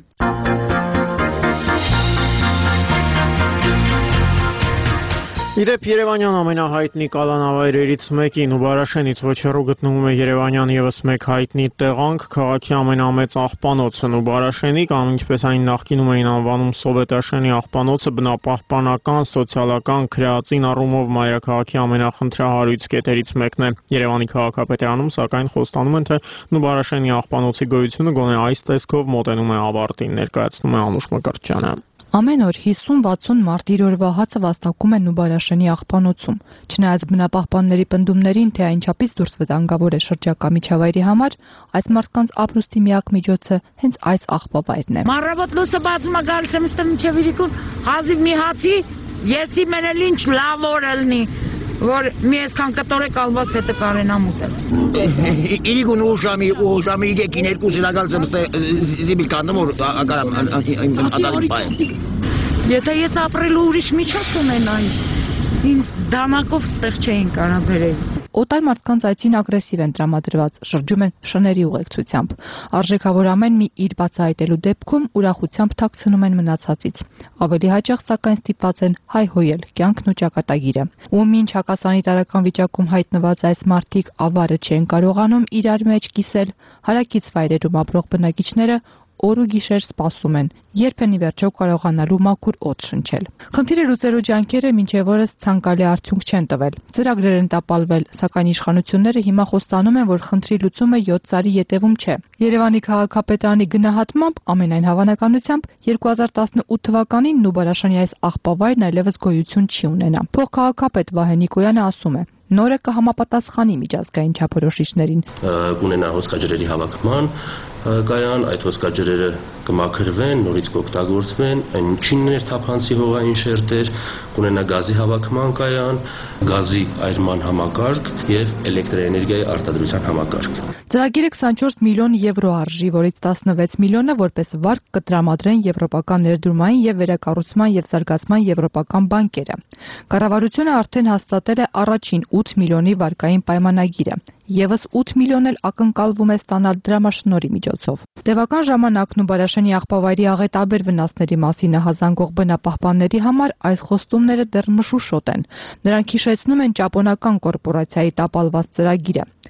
Իդեպ Երևանյան ամենահայտնի կալանավայրերից մեկին Ուբարաշենից ոչ հեռու գտնվում է Երևանյան եւս մեկ հայտնի տեղանք, քաղաքի ամենամեծ աղբանոցը Ուբարաշենի, կամ ինչպես այն նախկինում էին անվանում Սովետաշենի աղբանոցը, բնապահպանական, սոցիալական, քրեածին առումով մայրաքաղաքի ամենախնդրահարույց կետերից մեկն է։ Երևանի քաղաքապետարանում սակայն խոստանում են, թե Ուբարաշենի աղբանոցի գոյությունը գոնե այս տեսքով մոտենում է ավարտին, ներկայացնում է Անուշ Մկրտչյանը։ Ամեն օր 50-60 մարդ իր օրվա հացը վաստակում են Նուբարաշենի աղբանոցում։ Չնայած բնապահպանների պնդումներին, թե այնչափից դուրս վտանգավոր է շրջակա միջավայրի համար, այս մարդկանց ապրուստի միակ միջոցը հենց այս աղբավայրն է։ Մանրավոտ լույսը բացում է գալիս եմ ստեմ մինչև իրիկուն, հազիվ մի հացի, եսի մենել ինչ լավ օր ելնի, որ մի այսքան կտոր է կալբաս հետը կարեն ամուտել։ Իրիկուն ուշամի 2 զիլագալ եմ զիբիլ կանդում, որ ակարամ ադալից պայ։ Եթե ես ապրելու ուրիշ միջոց ունենայի, ինձ դանակով ստեղ չէին կարող բերել։ Օտար մարդկանց այցին ագրեսիվ են տրամադրված, շրջում են շների ուղեկցությամբ։ Արժեքավոր ամեն մի իր բացահայտելու դեպքում ուրախությամբ թաքցնում են մնացածից։ Ավելի հաճախ սակայն ստիպված են հայհոյել կյանքն ու ճակատագիրը։ Ու մինչ հակասանիտարական վիճակում հայտնված այս մարդիկ ավարը չեն կարողանում իրար մեջ կիսել, հարակից վայրերում ապրող բնակիչները օր ու գիշեր սպասում են, երբեն ի վերջո կարողանալու մաքուր օդ շնչել։ Խնդիրը լուծելու ջանքերը մինչև օրս ցանկալի արդյունք չեն տվել։ Ծրագրեր են տապալվել, սակայն իշխանությունները հիմա խոստանում են, որ խնդրի լուծումը 7 տարի ետևում չէ։ Երևանի քաղաքապետարանի գնահատմամբ ամենայն հավանականությամբ 2018 թվականին Նուբարաշենի այս աղբավայրն այլևս գոյություն չի ունենա։ Փոխքաղաքապետ Վահե Նիկոյանը ասում է. նորը կհամապատասխանի միջազգային չափորոշիչներին։ Կունենա հոսքաջրերի հավաքման կայան, այդ հոսքաջրերը կմաքրվեն, նորից կօգտագործվեն, ինչին ներթափանցի հողային շերտեր, կունենա գազի հավաքման կայան, գազի այրման համակարգ եւ էլեկտրաէներգիայի արտադրության համակարգ։ Ծրագիրը 24 միլիոն եվրո արժի, որից 16 միլիոնը որպես վարկ կտրամադրեն եվրոպական ներդրումային եւ վերակառուցման եւ զարգացման եվրոպական բանկերը։ Կառավարությունը արդեն հաստատել է առաջին 8 միլիոնի վարկային պայմանագիրը։ Եվս 8 միլիոն էլ ակնկալվում է ստանալ դրամաշնորհի միջոցով։ Տևական ժամանակ Նուբարաշենի աղբավայրի աղետաբեր վնասների մասին հազանգող բնապահպանների համար այս խոստումները դեռ մշուշոտ են։ Նրանք հիշեցնում են ճապոնական կորպորացիայի տապալված ծրագիրը։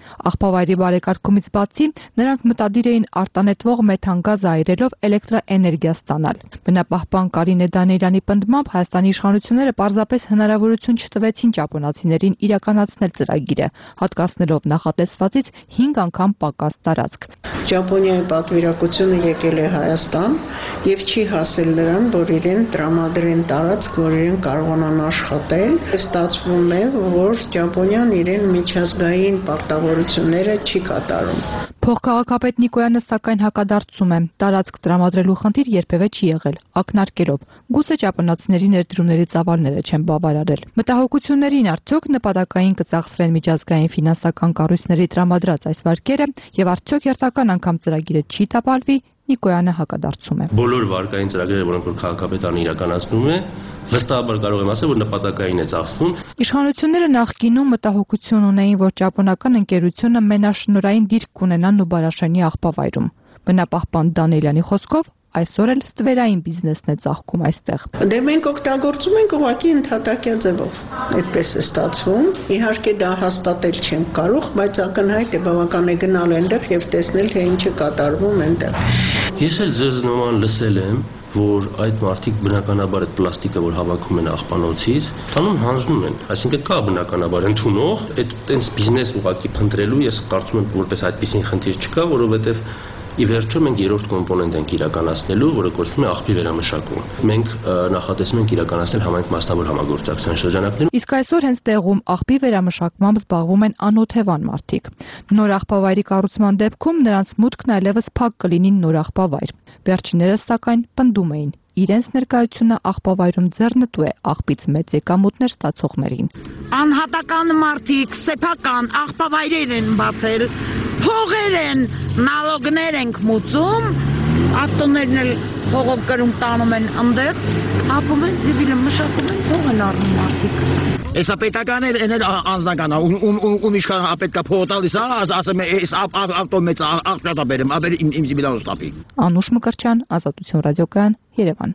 Աղբավայրի բարեկարգումից բացի նրանք մտադիր էին արտանետվող մեթանգազ այրելով էլեկտրաէներգիա ստանալ։ Բնապահպան Կարինե Դանիելյանի պնդմամբ Հայաստանի իշխանությունները պարզապես հնարավորություն չտվեցին ճապոնացիներին իրականացնել ծրագիրը, հատկացնելով նախատեսվածից 5 անգամ պակաս տարածք։ Ճապոնիայի պատվիրակությունը եկել է Հայաստան եւ չի հասել նրան, որ իրեն տրամադրեն տարածք, որ իրեն կարողանան աշխատել։ Ստացվում է, որ Ճապոնիան իրեն միջազգային պարտավորությունները չի կատարում։ Փոխքաղաքապետ Նիկոյանը սակայն հակադարձում է, տարածք տրամադրելու խնդիր երբևէ չի եղել, ակնարկելով. գուցե ճապոնացիների ներդրումների ծավալները չեն բավարարել։ Մտահոգություններին արդյոք նպատակային կծախսվեն միջազգային ֆինանսական կառույցների տրամադրած այս վարկերը եւ արդյոք հերթական անգամ ծրագիրը չի տապալվի, Նիկոյանը հակադարձում է։ Բոլոր վարկային ծրագրերը, որոնք որ քաղաքապետարն իրականացնում է, վստահաբար կարող եմ ասել, որ նպատակային է ծախսվում։ Իշխանությունները նախկինում մտահոգություն ունեին, որ ճապոնական ընկերությունը մենաշնորհային դիրք կունենա Նուբարաշենի աղբավայրում։ Բնապահպան Դանիելյանի խոսքով այսօր էլ ստվերային բիզնեսն է ծաղկում այստեղ։ Դե մենք օգտագործում ենք ուղղակի ընդհատակյա ձևով։ Այդպես է ստացվում։ Իհարկե դա հաստատել չենք կարող, բայց ակնհայտ է բավական է գնալ այնտեղ եւ տեսնել թե ինչ է կատարվում այնտեղ։ Ես էլ ձեզ նման լսել եմ, որ այդ մարդիկ բնականաբար այդ պլաստիկը, որ հավաքում են աղբանոցից, անում հանձնում են, այսինքն կա բնականաբար ընդունող, այդ տենց բիզնես ուղղակի փնտրելու ես կարծում եմ, որպես այդպիսին խնդիր չկա, որովհետև ի վերջո մենք երրորդ կոմպոնենտ ենք իրականացնելու, որը կոչվում է աղբի վերամշակում։ Մենք նախատեսում ենք իրականացնել համայնք մասնավոր համագործակցության շրջանակներում։ Իսկ այսօր հենց տեղում աղբի վերամշակմամբ զբաղվում են անօթևան մարդիկ։ Նոր աղբավայրի կառուցման դեպքում նրանց մուտքն այլևս փակ կլինի նոր աղբավայր։ Վերջիններս սակայն պնդում էին, իրենց ներկայությունը աղբավայրում ձեռնտու է աղբից մեծ եկամուտներ ստացողներին։ Անհատական մարդիկ, սեփական աղբավայրեր են բացել, փողեր են, նալոգներ ենք մուծում, ավտոներն էլ փողով կրում տանում են ընդեղ, ապում են զիվիլը մշակում են, փող են առնում մարդիկ։ Էսա պետական է, այն անձնական, ում իշխան պետքա փող տալիս, ասեմ, էս ավտո մեծ աղբյատա բերեմ, ապեր իմ զիվիլանոց տապի։ Անուշ Մկրտչյան, Ազատություն ռադիոկայան, Երևան։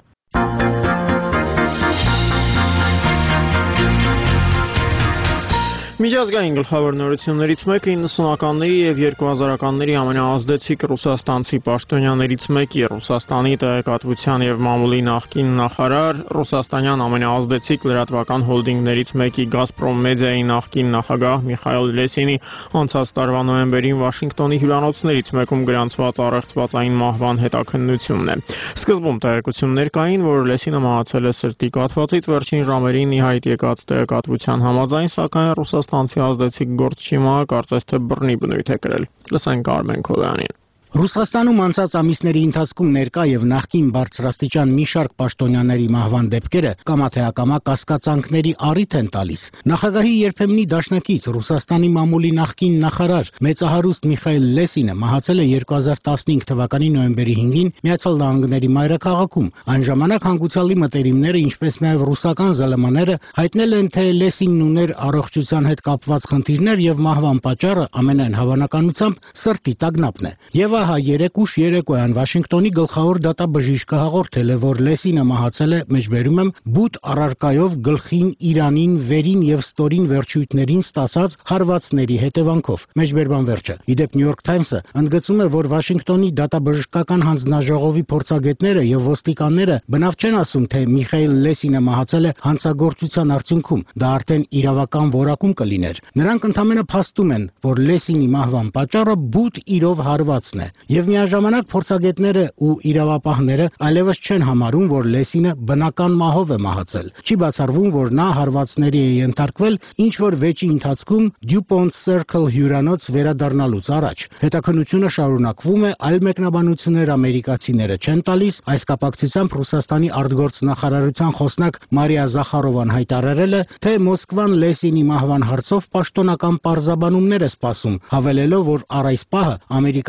Միջազգային գլխավոր նորություններից մեկը 90-ականների եւ 2000-ականների ամենաազդեցիկ ռուսաստանցի պաշտոնյաներից մեկի Ռուսաստանի տեղեկատվության եւ մամուլի նախկին նախարար, ռուսաստանյան ամենաազդեցիկ լրատվական հոլդինգներից մեկի Գազպրոմ մեդիայի նախկին նախագահ Միխայել Լեսինի անցած տարվա նոյեմբերին Վաշինգտոնի հյուրանոցներից մեկում գրանցված առեղծվածային մահվան հետաքննությունն է։ Սկզբում տեղեկություններ կային, որ Լեսինը մահացել է սրտի կաթվածից, վերջին ժամերին ի հայտ եկած տեղեկատվության համաձայն, սակայն Ռուսաստանցի ազդեցիկ գործչի մահը կարծես թե բռնի բնույթ է կրել։ Լսենք Արմեն Քոլյանին։ Ռուսաստանում անցած ամիսների ընթացքում ներկա եւ նախկին բարձրաստիճան մի շարք պաշտոնյաների մահվան դեպքերը կամա թե ակամա կասկածանքների առիթ են տալիս։ Նախագահի երբեմնի դաշնակից Ռուսաստանի մամուլի նախկին նախարար մեծահարուստ Միխայել Լեսինը մահացել է 2015 թվականի նոյեմբերի 5-ին Միացյալ Նահանգների մայրաքաղաքում։ Այն ժամանակ հանգուցալի մտերիմները, ինչպես նաեւ ռուսական ԶԼՄ-ները հայտնել են, թե Լեսինն ուներ առողջության հետ կապված խնդիրներ եւ մահվան պատճառը ամենայն հավանականությամբ սրտի տագնապն է։ Եվ ահա երեկ ուշ երեկոյան Վաշինգտոնի գլխավոր դատաբժիշկը հաղորդել է, որ Լեսինը մահացել է, մեջբերում եմ, բութ առարկայով գլխին, իրանին, վերին եւ ստորին վերջույթներին ստացած հարվածների հետևանքով։ Մեջբերման վերջը։ Իդեպ New York Times-ը ընդգծում է, որ Վաշինգտոնի դատաբժշկական հանձնաժողովի փորձագետները եւ ոստիկանները բնավ չեն ասում, թե Միխայել Լեսինը մահացել է հանցագործության արդյունքում։ Դա արդեն իրավական որակում կլիներ։ Նրանք ընդամենը փաստում են, որ Լեսինի մահվան պատճառը բութ իրով հարվածն է։ Եվ միաժամանակ փորձագետները ու իրավապահները այլևս չեն համարում, որ Լեսինը բնական մահով է մահացել։ Չի բացառվում, որ նա հարվածների է ենթարկվել ինչ որ վեճի ընթացքում DuPont Circle հյուրանոց վերադառնալուց առաջ։ Հետաքննությունը շարունակվում է, այլ մեկնաբանություններ ամերիկացիները չեն տալիս։ Այս կապակցությամբ Ռուսաստանի արտգործնախարարության խոսնակ Մարիա Զախարովան հայտարարել է, թե Մոսկվան Լեսինի մահվան հարցով պաշտոնական պարզաբանումներ է սպասում, հավելելով, որ առ այս պահը ամերիկացիները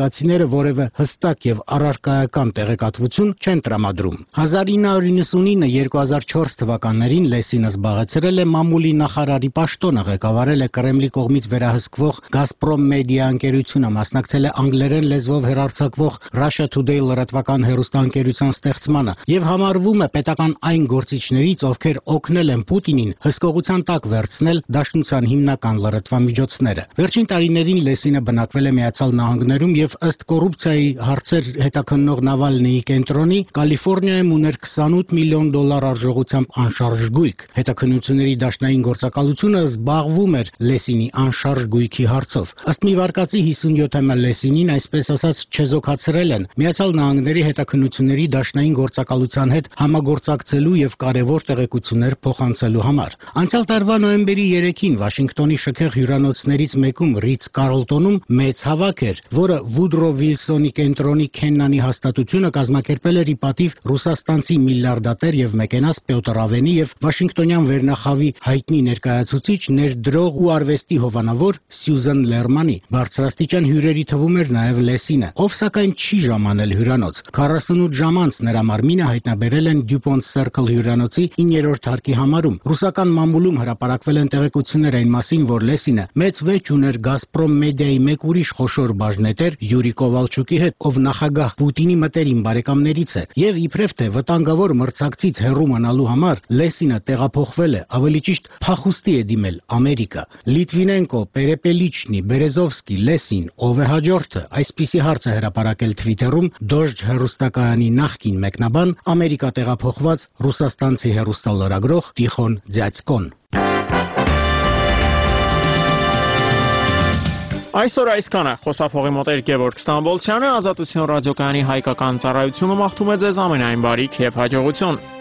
որևէ հստակ եւ առարկայական տեղեկատվություն չեն տրամադրում։ 1999-2004 թվականներին Լեսինը զբաղեցրել է մամուլի նախարարի պաշտոնը, ղեկավարել է Կրեմլի կողմից վերահսկվող Գազպրոմ մեդիա ընկերությունը, մասնակցել է անգլերեն լեզվով հեռարձակվող Russia Today լրատվական հեռուստաընկերության ստեղծմանը եւ համարվում է պետական այն գործիչներից, ովքեր օգնել են Պուտինին հսկողության տակ վերցնել Դաշնության հիմնական լրատվամիջոցները։ Վերջին տարիներին Լեսինը բնակվել է Միացյալ Նահանգներում եւ ըստ կոռուպցիայի հարցեր հետաքննող Նավալնիի կենտրոնի Կալիֆոռնիայում ուներ $28 միլիոն արժողությամբ անշարժ գույք։ Հետաքննությունների դաշնային գործակալությունը զբաղվում էր Լեսինի անշարժ գույքի հարցով։ Ըստ մի վարկածի 57-ը Լեսինին այսպես ասած չեզոքացրել են Միացյալ Նահանգների հետաքննությունների դաշնային գործակալության հետ համագործակցելու եւ կարևոր տեղեկություններ փոխանցելու համար։ Անցյալ տարվա նոյեմբերի 3-ին Վաշինգտոնի շքեղ հյուրանոցներից մեկում Ռից Կարլտոնում մեծ հավաք էր, որը Վուդրո Վիլսոնի կենտրոնի Քեննանի հաստատությունը կազմակերպել էր ի պատիվ ռուսաստանցի միլիարդատեր եւ մեկենաս Պյոտր Ավենի եւ Վաշինգտոնյան վերնախավի հայտնի ներկայացուցիչ ներդրող ու արվեստի հովանավոր Սյուզան Լերմանի։ Բարձրաստիճան հյուրերի թվում էր նաեւ Լեսինը, ով սակայն չի ժամանել հյուրանոց։ 48 ժամ անց նրա մարմինը հայտնաբերել են Դյուպոնտ Սերքլ հյուրանոցի 9-րդ հարկի համարում։ Ռուսական մամուլում հրապարակվել են տեղեկություններ այն մասին, որ Լեսինը մեծ վեճ ուներ Գազպրոմ մեդիայի մեկ ուրիշ խոշոր բաժնետեր Յուրի Կովալչուկի հետ, ով նախագահ Պուտինի մտերիմ բարեկամներից է, եւ իբրև թե վտանգավոր մրցակցից հեռու մնալու համար Լեսինը տեղափոխվել է, ավելի ճիշտ փախուստի է դիմել Ամերիկա։ Լիտվինենկո, Պերեպելիչնի, Բերեզովսկի, Լեսին, ով է հաջորդը, այսպիսի հարց է հրապարակել Թվիտերում Դոժջ հեռուստակայանի նախկին մեկնաբան Ամերիկա տեղափոխված ռուսաստանցի հեռուստալրագրող Տիխոն Ձյացկոն։ Այսօր այսքանը խոսափողի մոտ Գևորգ Ստամբոլցյանը, Ազատություն ռադիոկայանի հայկական ծառայությունը մաղթում է ձեզ ամենայն բարիք եւ հաջողություն։